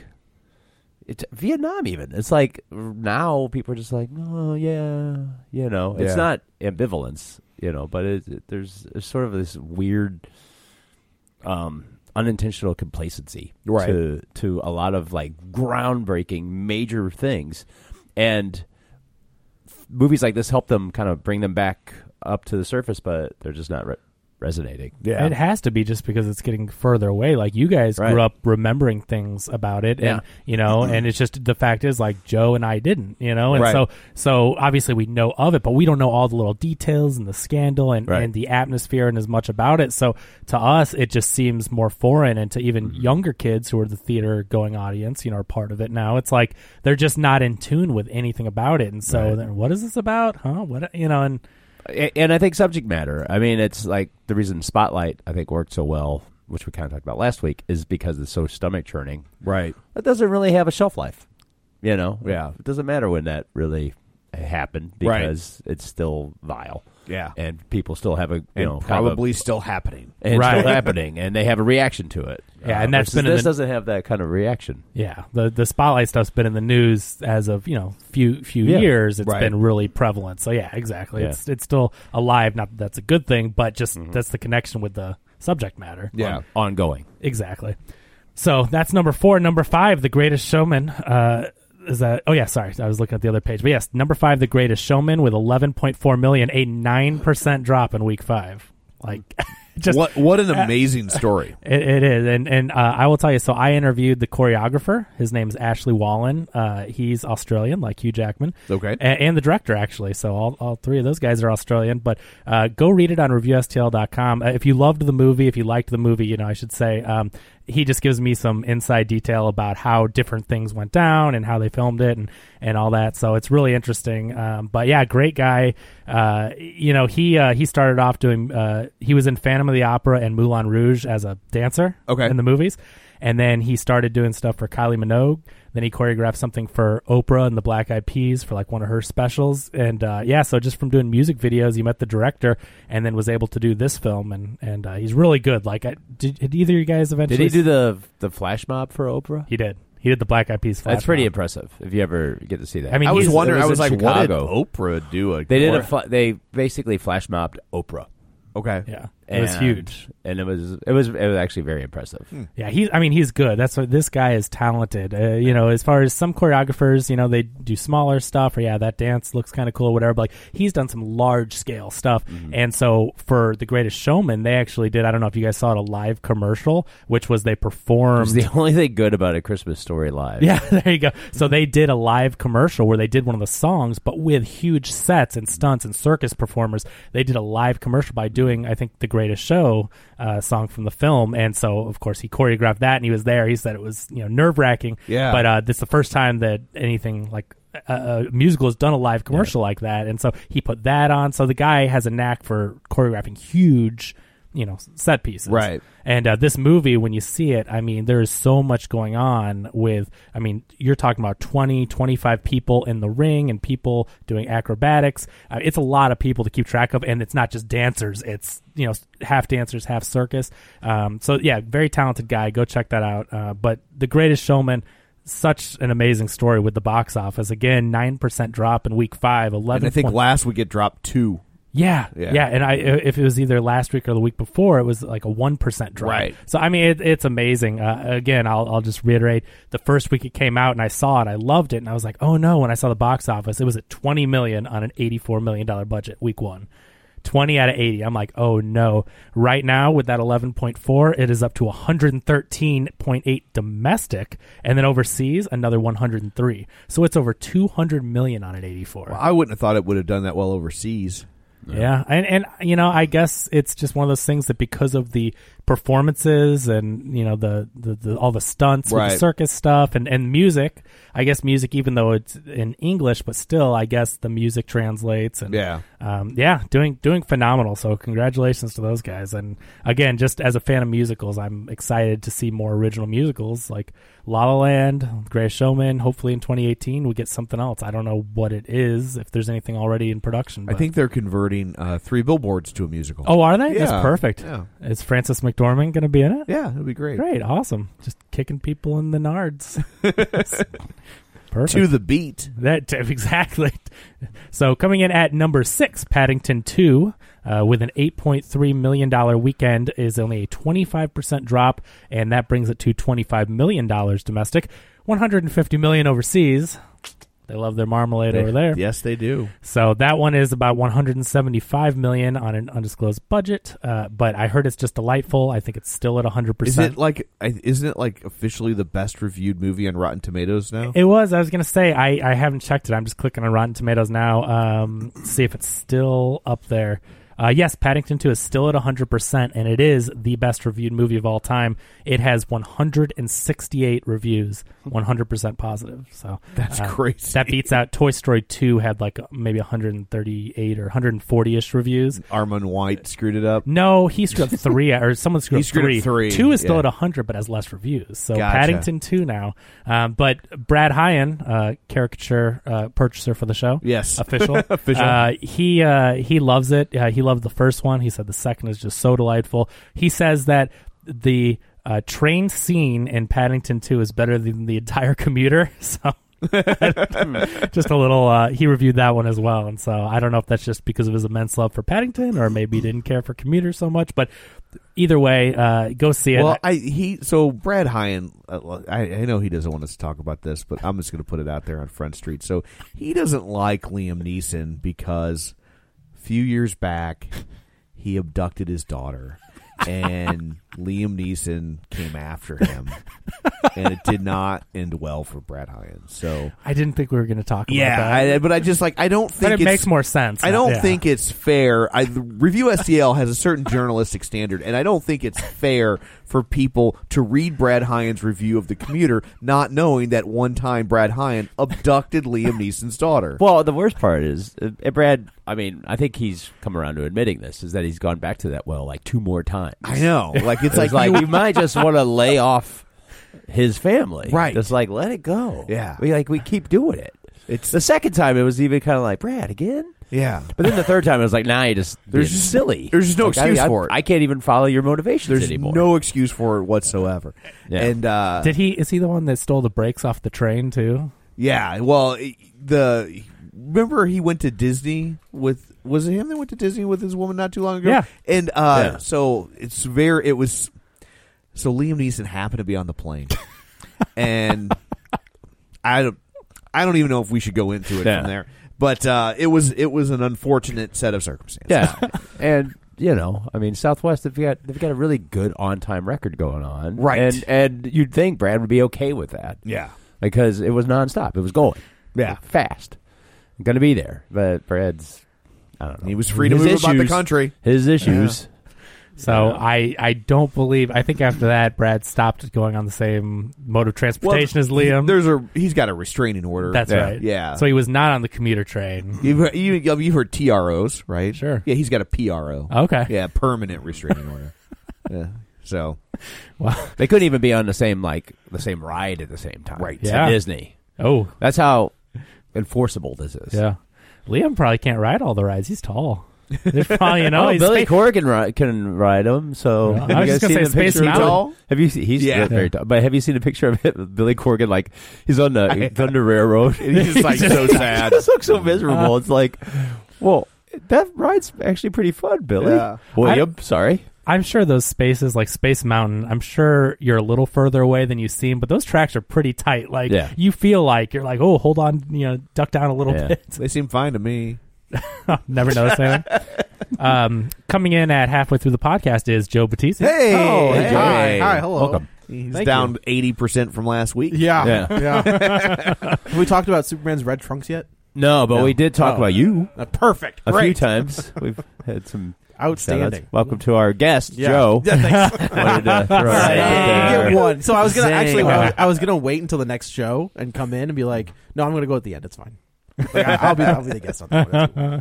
it's Vietnam. Even it's like now people are just like, oh yeah, you know. It's Yeah. not ambivalence, you know, but it, it, there's, there's sort of this weird, um, unintentional complacency Right. to to a lot of like groundbreaking major things, and movies like this help them kind of bring them back up to the surface, but they're just not re- resonating. Yeah. It has to be just because it's getting further away. Like, you guys Right. grew up remembering things about it, and Yeah. you know, and it's just the fact is, like, Joe and I didn't, you know, and Right. so so obviously we know of it, but we don't know all the little details and the scandal and, Right. and the atmosphere and as much about it. So to us, it just seems more foreign, and to even Mm-hmm. younger kids who are the theater going audience, you know, are part of it now. It's like they're just not in tune with anything about it, and so Right. then what is this about? Huh? What you know? And A- And I think subject matter. I mean, it's like the reason Spotlight I think worked so well, which we kind of talked about last week, is because it's so stomach churning. Right. It doesn't really have a shelf life, you know. Yeah. It doesn't matter when that really happened Right. because it's still vile. Yeah. and people still have a you And know kind of a- probably still happening. and Right. still happening, and they have a reaction to it. Yeah, and that's versus been in this the- doesn't have that kind of reaction. yeah, the the Spotlight stuff's been in the news as of, you know, few few Yeah. years. It's Right. been really prevalent. So yeah, exactly. Yeah. It's it's still alive. Not that that's a good thing, but just that's the connection with the subject matter. Yeah. On- ongoing. Exactly. So that's number four. Number five, The Greatest Showman. Uh, is that? Oh yeah, sorry, I was looking at the other page. But yes, number five, The Greatest Showman, with eleven point four million, a nine percent drop in week five. Like, just what what an amazing story. It, it is, and and uh, I will tell you. So I interviewed the choreographer. His name's Ashley Wallen. Uh, he's Australian, like Hugh Jackman. Okay. and, and the director actually. So all, all three of those guys are Australian. But uh, go read it on review S T L dot com. Uh, if you loved the movie, if you liked the movie, you know, I should say. Um, he just gives me some inside detail about how different things went down and how they filmed it and, and all that. So it's really interesting. Um, but yeah, great guy. Uh, you know, he uh, he started off doing. Uh, he was in Phantom of the Opera and Moulin Rouge as a dancer. Okay. In the movies, and then he started doing stuff for Kylie Minogue. Then he choreographed something for Oprah and the Black Eyed Peas for like one of her specials. And uh, yeah, so just from doing music videos, he met the director and then was able to do this film. And and uh, he's really good. Like, I, did, did either of you guys eventually? Did he do the the flash mob for Oprah? He did. He did the Black Eyed Peas. That's pretty mob. impressive. If you ever get to see that, I mean, I was he's- wondering. it I was was in like, Chicago. what did Oprah do? A They did a chore- fla- they basically flash mobbed Oprah. okay. Yeah. It was And- huge. and it was it was it was actually very impressive. Yeah, he. I mean, he's good. That's what this guy is talented. Uh, you know, as far as some choreographers, you know, they do smaller stuff, or yeah, that dance looks kind of cool, or whatever. But like, he's done some large scale stuff. Mm-hmm. And so for The Greatest Showman, they actually did. I don't know if you guys saw it, a live commercial, which was they It performed. was the only thing good about A Christmas Story Live. Yeah, there you go. So they did a live commercial where they did one of the songs, but with huge sets and stunts and circus performers. They did a live commercial by doing, I think, The Greatest Show uh, song from the film. And so, of course, he choreographed that, and he was there. He said it was, you know, nerve-wracking. Yeah. But uh, this is the first time that anything like a, a musical has done a live commercial like that. And so he put that on. So the guy has a knack for choreographing huge, you know, set pieces. Right. And uh, this movie, when you see it, I mean, there is so much going on with, I mean, you're talking about twenty, twenty-five people in the ring and people doing acrobatics. Uh, it's a lot of people to keep track of, and it's not just dancers. It's, you know, half dancers, half circus. Um, so, yeah, very talented guy. Go check that out. Uh, but The Greatest Showman, such an amazing story with the box office. Again, nine percent drop in week five, eleven. And I think point- last week it dropped two. Yeah, Yeah. yeah, and I if it was either last week or the week before, it was like a one percent drop. Right. So I mean, it, it's amazing. Uh, again, I'll I'll just reiterate: the first week it came out, and I saw it, I loved it, and I was like, oh no! When I saw the box office, it was at twenty million on an eighty-four million dollar budget. Week one. twenty out of eighty. I'm like, oh no. Right now, with that eleven point four, it is up to one hundred thirteen point eight domestic, and then overseas, another one hundred three. So it's over two hundred million on an eighty-four. Well, I wouldn't have thought it would have done that well overseas. Yeah, and and you know, I guess it's just one of those things that because of the performances and you know the, the, the all the stunts with Right. the circus stuff and, and music, I guess music, even though it's in English, but still, I guess the music translates and Yeah. um, yeah, doing doing phenomenal. So congratulations to those guys. And again, just as a fan of musicals, I'm excited to see more original musicals like La La Land, Greatest Showman. Hopefully in twenty eighteen we get something else. I don't know what it is, if there's anything already in production. I but- think they're converting uh, Three Billboards to a musical. Oh, are they? Yeah. That's perfect. Yeah. Is Frances McDormand going to be in it? Yeah, it'll be great. Great, awesome. Just kicking people in the nards. Perfect. To the beat. That exactly. So coming in at number six, Paddington two, uh, with an eight point three million dollar weekend, is only a twenty-five percent drop, and that brings it to twenty-five million dollars domestic, one hundred fifty million dollars overseas. They love their marmalade They- over there. Yes, they do. So that one is about one hundred seventy-five million dollars on an undisclosed budget, uh, but I heard it's just delightful. I think it's still at one hundred Is percent. it like? I- Isn't it like officially the best reviewed movie on Rotten Tomatoes now? It was. I was going to say, I, I haven't checked it. I'm just clicking on Rotten Tomatoes now, um, see if it's still up there. Uh, yes, Paddington two is still at one hundred percent, and it is the best reviewed movie of all time. It has one hundred sixty-eight reviews, one hundred percent positive. So That's uh, crazy. That beats out Toy Story two, had like maybe one hundred thirty-eight or one hundred forty-ish reviews. Armand White screwed it up. No, he screwed up three, or someone screwed He up screwed three. up three, Two is still yeah. at one hundred, but has less reviews. So Gotcha. Paddington two now. Um, but Brad Hyan, uh, caricature uh, purchaser for the show, Yes. official, Official. Uh, he uh, he loves it. Uh, he loved the first one. He said the second is just so delightful. He says that the uh, train scene in Paddington two is better than the entire commuter. So. Just a little uh, he reviewed that one as well, and so I don't know if that's just because of his immense love for Paddington or maybe he didn't care for Commuter so much, but either way, uh, go see it. Well, I he so Brad Hyan. Uh, I, I know he doesn't want us to talk about this, but I'm just going to put it out there on Front Street. So he doesn't like Liam Neeson because a few years back he abducted his daughter, and Liam Neeson came after him, and it did not end well for Brad Hyan. So I didn't think we were going to talk about yeah, that. I, but I just like I don't think but it it's, makes more sense. I don't Yeah. think it's fair. I, the Review S T L has a certain journalistic standard, and I don't think it's fair for people to read Brad Hyan's review of The Commuter not knowing that one time Brad Hyan abducted Liam Neeson's daughter. Well, the worst part is, uh, Brad, I mean, I think he's come around to admitting this, is that he's gone back to that well like two more times. I know. Like, it's, It's like, like, you, you might just want to lay off his family. Right. Just like, let it go. Yeah. We, like, we keep doing it. It's The second time, it was even kind of like, Brad, again? yeah. But then the third time, it was like, nah, you just, There's being just- silly. there's just no Like, I- excuse I, for it. I can't even follow your motivations There's anymore. no excuse for it whatsoever. Yeah. And uh, Did he? Is he the one that stole the brakes off the train too? yeah, well, the remember he went to Disney with was it him that went to Disney with his woman not too long ago? Yeah. And uh, Yeah. so it's very it was so Liam Neeson happened to be on the plane, and I don't I don't even know if we should go into it Yeah. from there, but uh, it was it was an unfortunate set of circumstances. Yeah, and you know, I mean, Southwest they've got they've got a really good on time record going on, Right. And and you'd think Brad would be okay with that, Yeah. because it was nonstop. It was going, Yeah. fast, going to be there. But Brad's, I don't know, He was free to His move about the issues- country. His issues. So Yeah. I, I don't believe. I think after that, Brad stopped going on the same mode of transportation as Liam. There's a he's got a restraining order. That's Yeah. right. Yeah. So he was not on the commuter train. You've, you, you've heard T R Os, right? Sure. Yeah, he's got a P R O. Okay. Yeah, permanent restraining order. Yeah. So, Wow. They couldn't even be on the same like the same ride at the same time. Right. To Yeah. Disney. Oh, That's how enforceable this is. yeah. Liam probably can't ride all the rides. He's tall. There's probably, you know, Oh, he's Billy spa- Corgan ri- can ride him. So Well, have I was you just guys gonna seen say the Space picture of Mountain. him? Have you? seen He's Yeah. very tall. But have you seen a picture of it, Billy Corgan? Like he's on the he's on the railroad. and he's just like so sad. He just looks so miserable. It's like, well, that ride's actually pretty fun, Billy. Yeah. William, sorry. I'm sure those spaces like Space Mountain, I'm sure you're a little further away than you seem, but those tracks are pretty tight. Like Yeah. you feel like you're like, oh, hold on, you know, duck down a little Yeah. bit. They seem fine to me. Never noticed anything. um, coming in at halfway through the podcast is Joe Batista. Hey, Oh, hey, Joey. Hi, hi, hello. Welcome. He's Thank down eighty percent from last week. Yeah, Yeah. yeah. Have we talked about Superman's red trunks yet? No, but No. we did talk Oh. about you Uh, perfect. a Great. few times. We've had some Outstanding. shout-outs. Welcome to our guest, Yeah. Joe. Yeah, thanks. Wanted to throw that Zing. out there. Get one. So I was gonna Zing. actually, I was, I was gonna wait until the next show and come in and be like, no, I'm gonna go at the end. It's fine. Like, I, I'll be, I'll be the guest on that one. That's cool.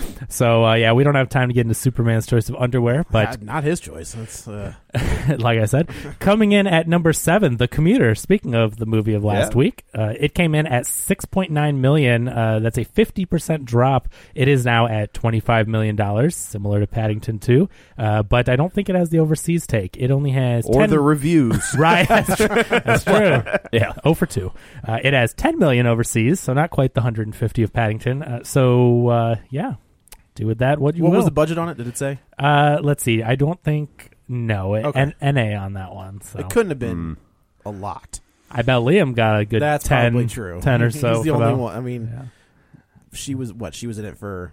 So uh, yeah, we don't have time to get into Superman's choice of underwear, but Uh, not his choice. That's uh, like I said, coming in at number seven, The Commuter. Speaking of the movie of last Yeah. week, uh, it came in at six point nine million. Uh, that's a fifty percent drop. It is now at twenty-five million dollars, similar to Paddington two. Uh, but I don't think it has the overseas take. It only has Or ten the reviews. Right, that's true. That's true. Yeah, zero for two. Uh, it has ten million overseas, so not quite the one hundred fifty of Paddington. Uh, so uh, yeah, do with that what you what will. was the budget on it? Did it say? Uh, let's see. I don't think no. It, Okay. N- N A on that one. So It couldn't have been a lot. I bet Liam got a good That's ten, probably true. ten or He's so. the for only that. one. I mean, Yeah. she was what? She was in it for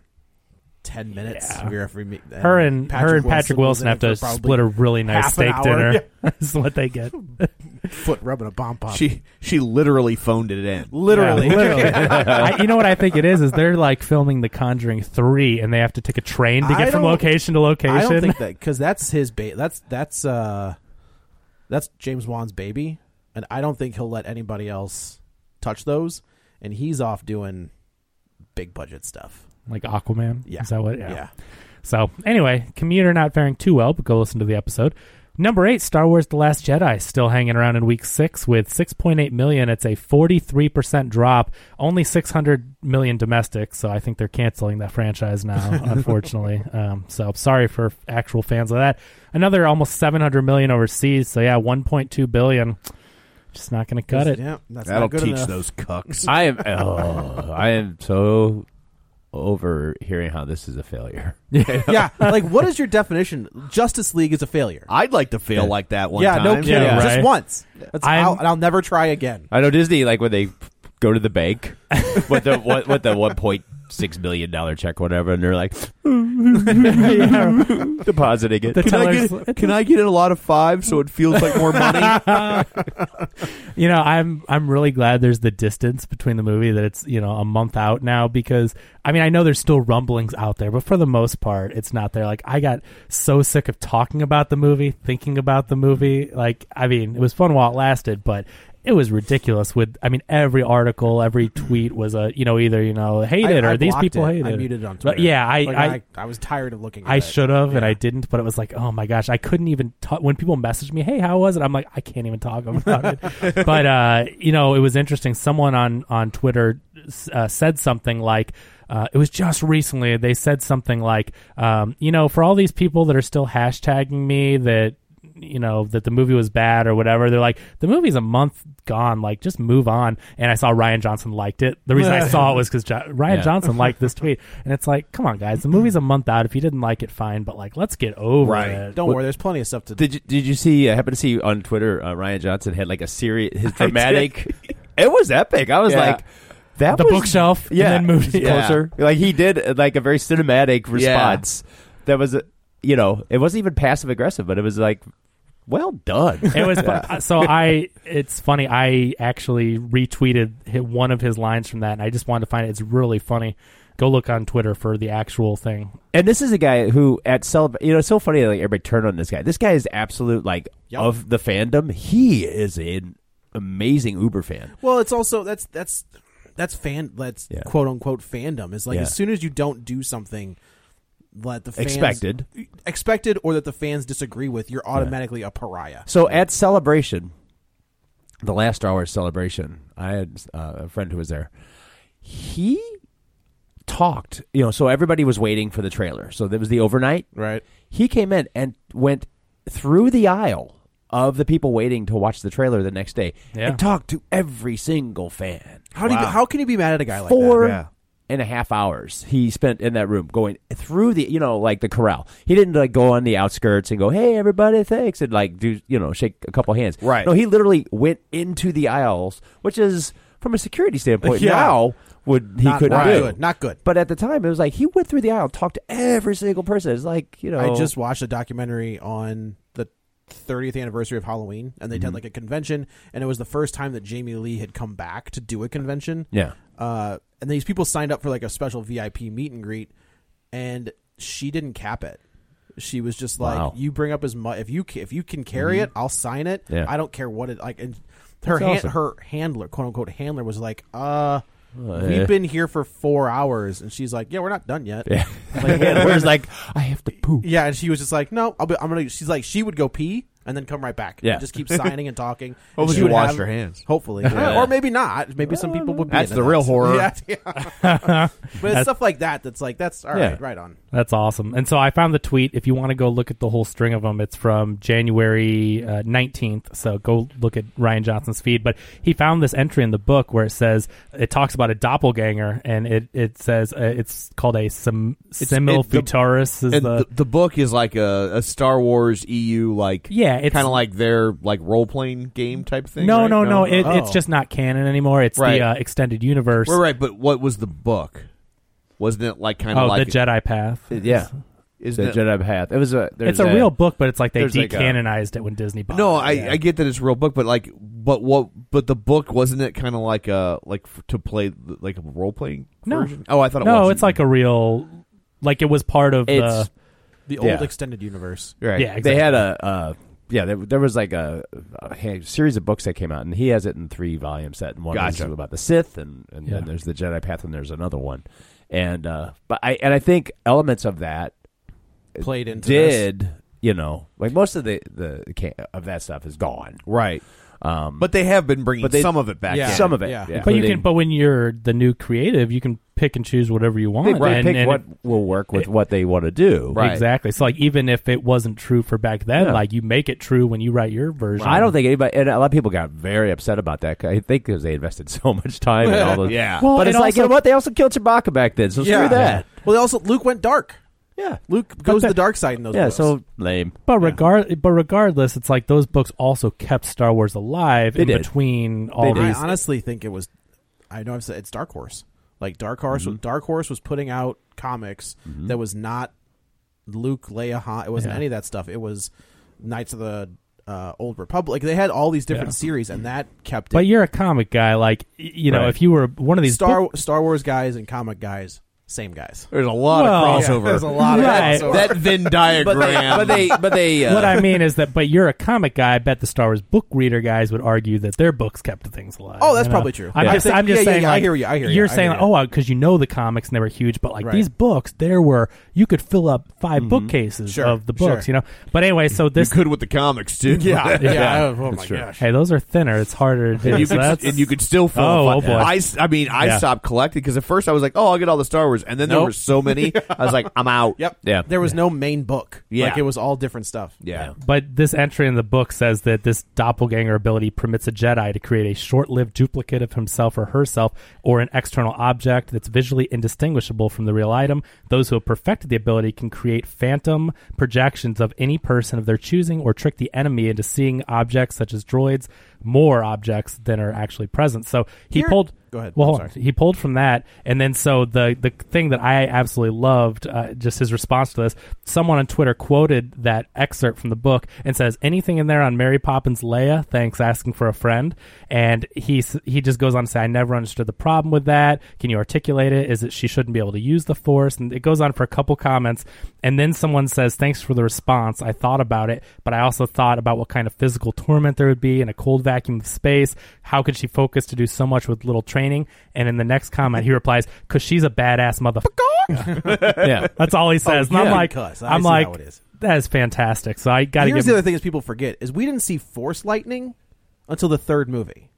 ten minutes. Yeah. We were every me- Her and her and Patrick was Wilson in have it to for probably split a really nice half an steak hour. dinner. Yeah. That's what they get. foot rubbing a bomb pop. She she literally phoned it in. literally, Yeah, literally. I, you know what I think it is? Is they're like filming The Conjuring three, and they have to take a train to I get from don't- location to location. I don't think that because that's his ba- That's that's uh, that's James Wan's baby, and I don't think he'll let anybody else touch those. And he's off doing big budget stuff. Like Aquaman. Yeah, Is that what? Yeah. So anyway, Commuter not faring too well, but go listen to the episode. Number eight, Star Wars: The Last Jedi, still hanging around in week six with six point eight million. It's a forty-three percent drop, only six hundred million domestic. So I think they're canceling that franchise now, unfortunately. Um, so sorry for actual fans of that. Another almost seven hundred million overseas. So yeah, one point two billion. Just not going to cut it. Yeah, that's That'll not good teach enough. those cucks. I am. Oh, I am so over hearing how this is a failure. Yeah, like what is your definition? Justice League is a failure. I'd like to fail like that one yeah, time. no kidding. Yeah, Just right. once. That's, I'm- I'll, and I'll never try again. I know Disney, like when they go to the bank with the what, with the one point six million dollar check, or whatever, and they're like depositing it. The Can I, teller's- get, can I get a lot of five so it feels like more money? You know, I'm I'm really glad there's the distance between the movie, that it's, you know, a month out now, because I mean, I know there's still rumblings out there, but for the most part it's not there. Like, I got so sick of talking about the movie, thinking about the movie. Like, I mean, it was fun while it lasted, but it was ridiculous with, I mean, every article, every tweet was a, you know, either, you know, hate I, it or I these blocked people it. hate I it. muted it on But Twitter. yeah, I, Like, I, I, I was tired of looking at I it. should have, and Yeah. I didn't. But it was like, oh my gosh, I couldn't even talk. When people messaged me, "Hey, how was it?" I'm like, I can't even talk about it. But uh, you know, it was interesting. Someone on on Twitter uh, said something like, uh, it was just recently. They said something like, um, you know, for all these people that are still hashtagging me that you know, that the movie was bad or whatever. They're like, the movie's a month gone. Like, just move on. And I saw Ryan Johnson liked it. The reason I saw it was because jo- Ryan Yeah. Johnson liked this tweet. And it's like, come on, guys. The movie's a month out. If you didn't like it, fine. But, like, let's get over Right. it. Don't What- worry, there's plenty of stuff to. Did you did you see? I happen to see on Twitter. Uh, Ryan Johnson had like a series. His dramatic. It was epic. I was Yeah. like, that The was, bookshelf, and Yeah, then moved it closer. Like he did uh, like a very cinematic response. That was, uh, you know, it wasn't even passive aggressive, but it was like, well done. It was fun. So I. It's funny. I actually retweeted hit one of his lines from that, and I just wanted to find it. It's really funny. Go look on Twitter for the actual thing. And this is a guy who at Celeb, you know, it's so funny that like, everybody turned on this guy. This guy is absolute like Yep. of the fandom. He is an amazing Uber fan. Well, it's also that's that's that's fan that's Yeah. quote unquote fandom. Is like Yeah. as soon as you don't do something that the fans Expected. expected or that the fans disagree with, you're automatically a pariah. So at Celebration, the last Star Wars Celebration, I had uh, a friend who was there. He talked, you know, so everybody was waiting for the trailer. So there was the overnight. Right. He came in and went through the aisle of the people waiting to watch the trailer the next day Yeah. and talked to every single fan. How do you, how can you be mad at a guy like Four that? Yeah. and a half hours he spent in that room going through the, you know, like the corral. He didn't like go on the outskirts and go, hey, everybody, thanks, and like do, you know, shake a couple hands. Right. No, he literally went into the aisles, which is, from a security standpoint, Yeah. now would he Not, couldn't not do. good. Not good. But at the time, it was like he went through the aisle, talked to every single person. It's like, you know, I just watched a documentary on the thirtieth anniversary of Halloween, and they Mm-hmm. had like a convention, and it was the first time that Jamie Lee had come back to do a convention. yeah. Uh, and these people signed up for like a special V I P meet and greet, and she didn't cap it. She was just like, Wow. "You bring up as much if you ca- if you can carry it, I'll sign it. Yeah. I don't care what it like." And her That's hand, awesome. her handler, quote unquote handler, was like, "Uh." Uh, We've been here for four hours, and she's like, "Yeah, we're not done yet." Yeah. Like, Where's like, I have to poop. yeah, and she was just like, "No, I'll be, I'm gonna." She's like, she would go pee and then come right back. Yeah. and just keep signing and talking. Hopefully And she would washed have- her hands. Hopefully, Yeah. or maybe not. Maybe some people would. Be That's into the real that. horror. Yeah, yeah. But it's stuff like that. That's like that's all right. Yeah. Right on. That's awesome. And so I found the tweet. If you want to go look at the whole string of them, it's from January uh, nineteenth. So go look at Ryan Johnson's feed. But he found this entry in the book where it says, it talks about a doppelganger, and it, it says uh, it's called a sim- similfutaris. Is And the, the, the book is like a, a Star Wars E U, like Yeah, it's- kind of like their like role playing game type thing. no, right? no, no, It, Oh. It's just not canon anymore. It's Right. the uh, extended universe. Right, right. But what was the book? Wasn't it like kind of Oh, like the Jedi Path. Yeah. Isn't The it? Jedi Path. It was a. It's a, real book, but it's like they there's like a- decanonized it when Disney bought No, it. I, Yeah. I get that it's a real book, but like, but what? But the book wasn't it kind of like a like f- to play like a role playing No. version? Oh, I thought it no, was. it's like a real, like it was part of It's- the. The old Yeah. extended universe. right. Yeah, exactly. They had a. Uh, yeah, there, there was like a, a ha- series of books that came out, and he has it in three volume set. And one Gotcha. is about the Sith, and, and Yeah. then there's the Jedi Path, and there's another one. And uh, but I and I think elements of that Played into did you know like most of the the ca- of that stuff is gone. right. Um, But they have been bringing But they- some of it back. Yeah. in. some of it, Yeah. yeah. But you Including- can. But when you're the new creative, you can pick and choose whatever you want. They, they and, pick and what will work with what they want to do. Right. Exactly. So like even if it wasn't true for back then, Yeah. like you make it true when you write your version. I don't think anybody, and a lot of people got very upset about that. 'Cause I think because they invested so much time in all those. Yeah. Well, but and it's like, you also- know what? They also killed Chewbacca back then, so Yeah. screw that. Well, they also Luke went dark. Yeah. Luke goes that- to the dark side in those Yeah, books. so lame. But regard, but regardless, it's like those books also kept Star Wars alive They in did. between all did. I these. honestly think it was. I know I've said it's Dark Horse. Like Dark Horse, Mm-hmm. Dark Horse was putting out comics that was not Luke, Leia, Han. It wasn't Yeah. any of that stuff. It was Knights of the uh, Old Republic. They had all these different Yeah. series, and that kept it. But you're a comic guy, like y- you know, Right. if you were one of these Star book- Star Wars guys and comic guys, same guys. There's a lot Well, of Yeah, crossover. there's a lot of Right. crossover. that Venn diagram. But they, but they, but they. Uh, what I mean is that, but you're a comic guy. I bet the Star Wars book reader guys would argue that their books kept things alive. Oh, that's you know? probably true. I'm Yeah. just, I think- I'm just yeah, yeah, saying. yeah, I like, hear you, I hear you, You're I saying, hear like, you. oh, because you know the comics and they were huge, but like Right. these books, there were you could fill up five bookcases Sure, of the books, sure. you know. But anyway, so you this, could with the comics too. Yeah, yeah. Oh That's my true. gosh. hey, those are thinner. It's harder to do. And you, so could, that's- and you could still fill Oh, a oh, fi- boy. I, s- I mean, I Yeah. stopped collecting because at first I was like, oh, I'll get all the Star Wars Wars, and then there Nope. were so many. I was like, I'm out. Yep. Yeah. There was no main book. Yeah. Like, it was all different stuff. Yeah. But this entry in the book says that this doppelganger ability permits a Jedi to create a short-lived duplicate of himself or herself or an external object that's visually indistinguishable from the real item. Those who have perfected the ability can create phantom projections of any person of their choosing or trick the enemy into seeing objects such as droids, more objects than are actually present. So he Here- pulled... Go ahead. Well, I'm hold on. sorry. He pulled from that, and then so the the thing that I absolutely loved, uh, just his response to this. Someone on Twitter quoted that excerpt from the book and says, "Anything in there on Mary Poppins Leia? Thanks, asking for a friend." And he s- he just goes on to say, "I never understood the problem with that. Can you articulate it? Is it she shouldn't be able to use the Force?" And it goes on for a couple comments, and then someone says, "Thanks for the response. I thought about it, but I also thought about what kind of physical torment there would be in a cold vacuum of space. How could she focus to do so much with little training?" And in the next comment, he replies, "Cause she's a badass motherfucker." Yeah, that's all he says. Oh, and I'm yeah, like, because I I'm see like, how it is. that is fantastic. So I got to Here's give the him- other thing is people forget is we didn't see Force lightning until the third movie.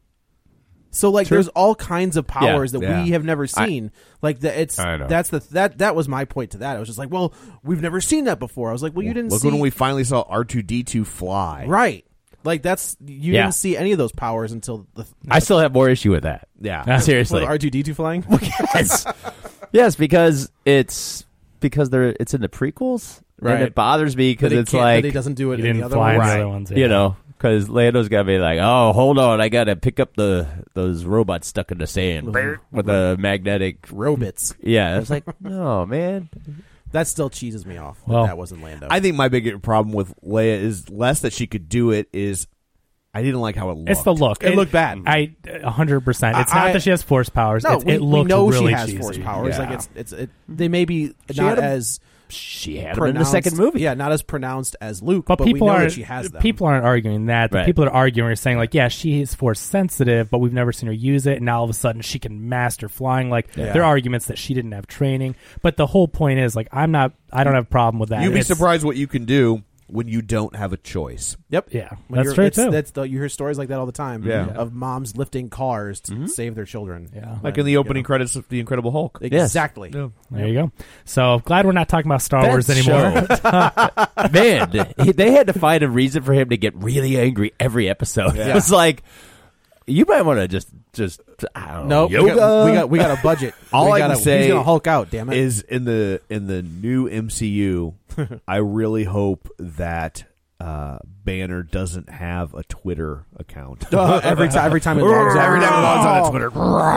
So like, True. there's all kinds of powers Yeah, that yeah. we have never I- seen. like the, it's I know. that's the that that was my point to that. I was just like, well, we've never seen that before. I was like, well, you didn't Look see when we finally saw R two D two fly. right. Like that's you Yeah. didn't see any of those powers until the I still have more issue with that. Yeah. Seriously. R two D two flying. yes, yes, because it's because they're it's in the prequels, Right. and it bothers me because That he it's can't- like that he doesn't do it he in didn't the other fly in ones. the right, other ones. you yeah. know, because Lando's got to be like, oh, hold on, I got to pick up the those robots stuck in the sand with the magnetic. Robots. Yeah, it's like, no, man. That still cheeses me off. that Well, that wasn't Lando. I think my big problem with Leia is less that she could do it, is I didn't like how it looked. It's the look. It looked bad. I a hundred percent. It's I- not that she has force powers. no, it's, we, it we looked know really she has cheesy. force powers. Yeah. Like it's it's it, they may be She not had 'em- as She had him in the pronounced- second movie. Yeah, not as pronounced as Luke, But, but, people we know aren't. that she has them. People aren't arguing that. The Right. people that are arguing are saying like, yeah, she is force sensitive, but we've never seen her use it, and now all of a sudden she can master flying. Like Yeah. there are arguments that she didn't have training, but the whole point is like, I'm not. I don't have a problem with that. You'd be It's- surprised what you can do when you don't have a choice. Yep. Yeah, When that's you're- true it's- too. That's the, you hear stories like that all the time. Yeah. Of moms lifting cars to Mm-hmm. save their children. Yeah. Like When, in the opening you credits of The Incredible Hulk. know, Yes. exactly. Yeah. There you go. So glad we're not talking about Star That Wars anymore. show- Man, he- they had to find a reason for him to get really angry every episode. It was like, you might want to just, just I don't know, Nope. yoga. We got, we got we got a budget. All we I gotta, can say he's gonna Hulk out. Damn it. is in the in the new M C U, I really hope that uh, Banner doesn't have a Twitter account. Uh, every time every time it logs out. Every time it logs on Twitter.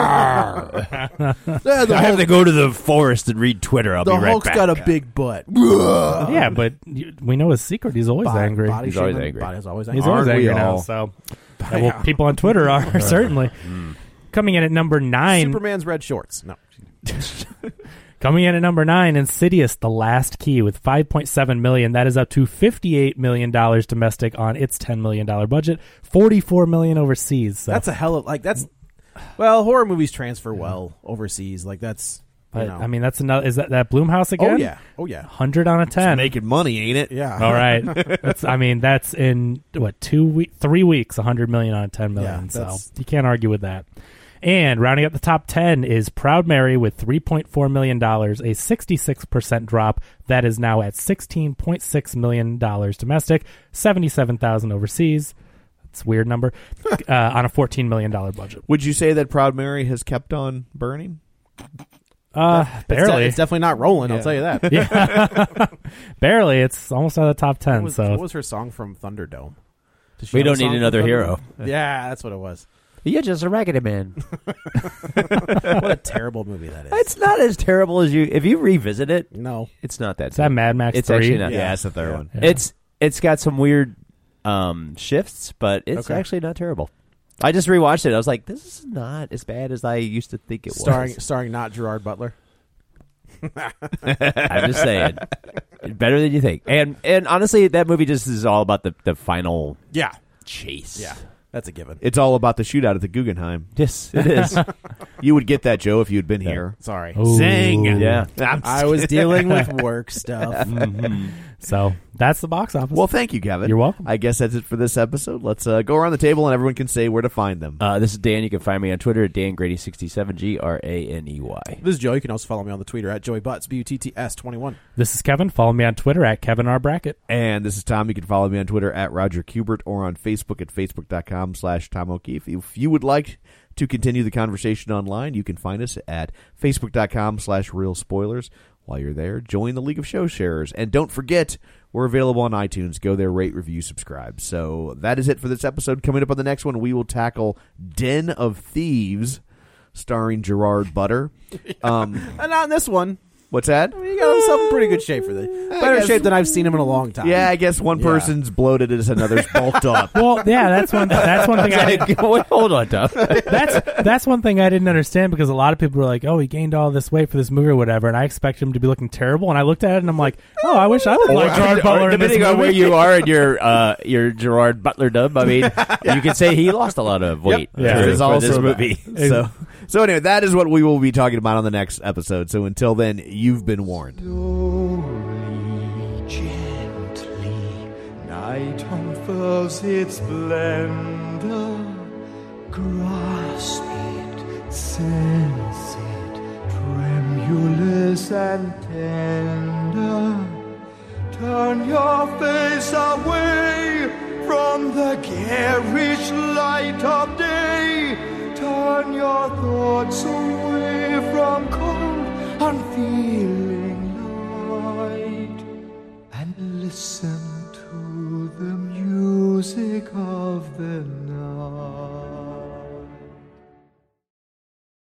I have to go to the forest and read Twitter. I'll The be right Hulk's back. got a big butt. Yeah, but you, we know his secret. He's always Body- angry. Body He's always shaming. angry. Body's always He's angry. always Aren't we angry now. all? So, yeah, well, people on Twitter are certainly coming in at number nine. Superman's red shorts. No. Coming in at number nine, Insidious: The Last Key with five point seven million. That is up to fifty-eight million dollars domestic on its ten million dollar budget, forty-four million overseas. So. That's a hell of like that's. Well, horror movies transfer well overseas. Like that's. You But, know. I mean, that's another. Is that that Blumhouse again? Oh yeah. Oh yeah. hundred on a ten. Making money, ain't it? Yeah. All right. That's. I mean, that's in what two week, three weeks, a hundred million on ten million. Yeah, so that's- you can't argue with that. And rounding up the top ten is Proud Mary with three point four million dollars, a sixty-six percent drop. That is now at sixteen point six million dollars domestic, seventy-seven thousand overseas. It's a weird number uh, on a fourteen million dollars budget. Would you say that Proud Mary has kept on burning? Uh, It's, de- barely. it's definitely not rolling. I'll Yeah. tell you that. yeah. Barely. It's almost out of the top ten. What was, so what was her song from Thunderdome? Did she We have a don't need song from another Thunderdome? hero. Yeah, that's what it was. You're just a raggedy man. What a terrible movie that is. It's not as terrible as you. If you revisit it, No. it's not that. is that Mad Max It's three? actually not. Yeah. it's the third Yeah. one. Yeah. It's it's got some weird um, shifts, but it's Okay. actually not terrible. I just rewatched it. I was like, this is not as bad as I used to think it Starring was. starring not Gerard Butler. I'm just saying, better than you think. And and honestly, that movie just is all about the the final Yeah. chase. Yeah. That's a given. It's all about the shootout at the Guggenheim. Yes, it is. You would get that, Joe, if you'd been here. Sorry. Ooh. Zing! Yeah. I'm I was dealing with work stuff. Mhm. So that's the box office. Well, thank you, Kevin. You're welcome. I guess that's it for this episode. Let's uh, go around the table and everyone can say where to find them. Uh, this is Dan. You can find me on Twitter at Dan Grady sixty-seven, G R A N E Y. This is Joe. You can also follow me on the Twitter at Joey Butts, B U T T S twenty-one. This is Kevin. Follow me on Twitter at Kevin R. Brackett. And this is Tom. You can follow me on Twitter at Roger Kubert or on Facebook at facebook.com slash Tom O'Keefe. If you would like to continue the conversation online, you can find us at facebook.com slash real spoilers. While you're there, join the League of Show Sharers. And don't forget, we're available on iTunes. Go there, rate, review, subscribe. So that is it for this episode. Coming up on the next one, we will tackle Den of Thieves, starring Gerard Butter. Um, and not in this one. What's that? I mean, you got himself in pretty good shape for this. Better guess- shape than I've seen him in a long time. Yeah, I guess one Yeah. person's bloated as another's bulked up. Well, yeah, that's one. That's one thing. I Wait, hold on, Tom. that's that's one thing I didn't understand because a lot of people were like, "Oh, he gained all this weight for this movie or whatever," and I expected him to be looking terrible. And I looked at it and I'm like, "Oh, I wish I looked like Gerard Butler in this Depending on movie." where you are in your uh, your Gerard Butler dub, I mean, you could say he lost a lot of weight Yep. Yeah. for, There's for also this that. movie. So, so anyway, that is what we will be talking about on the next episode. So until then, you've been warned. Slowly, gently, night unfurls its splendor. Grasp it, sense it, tremulous and tender. Turn your face away from the garish light of day. Turn your thoughts away from cold, unfeeling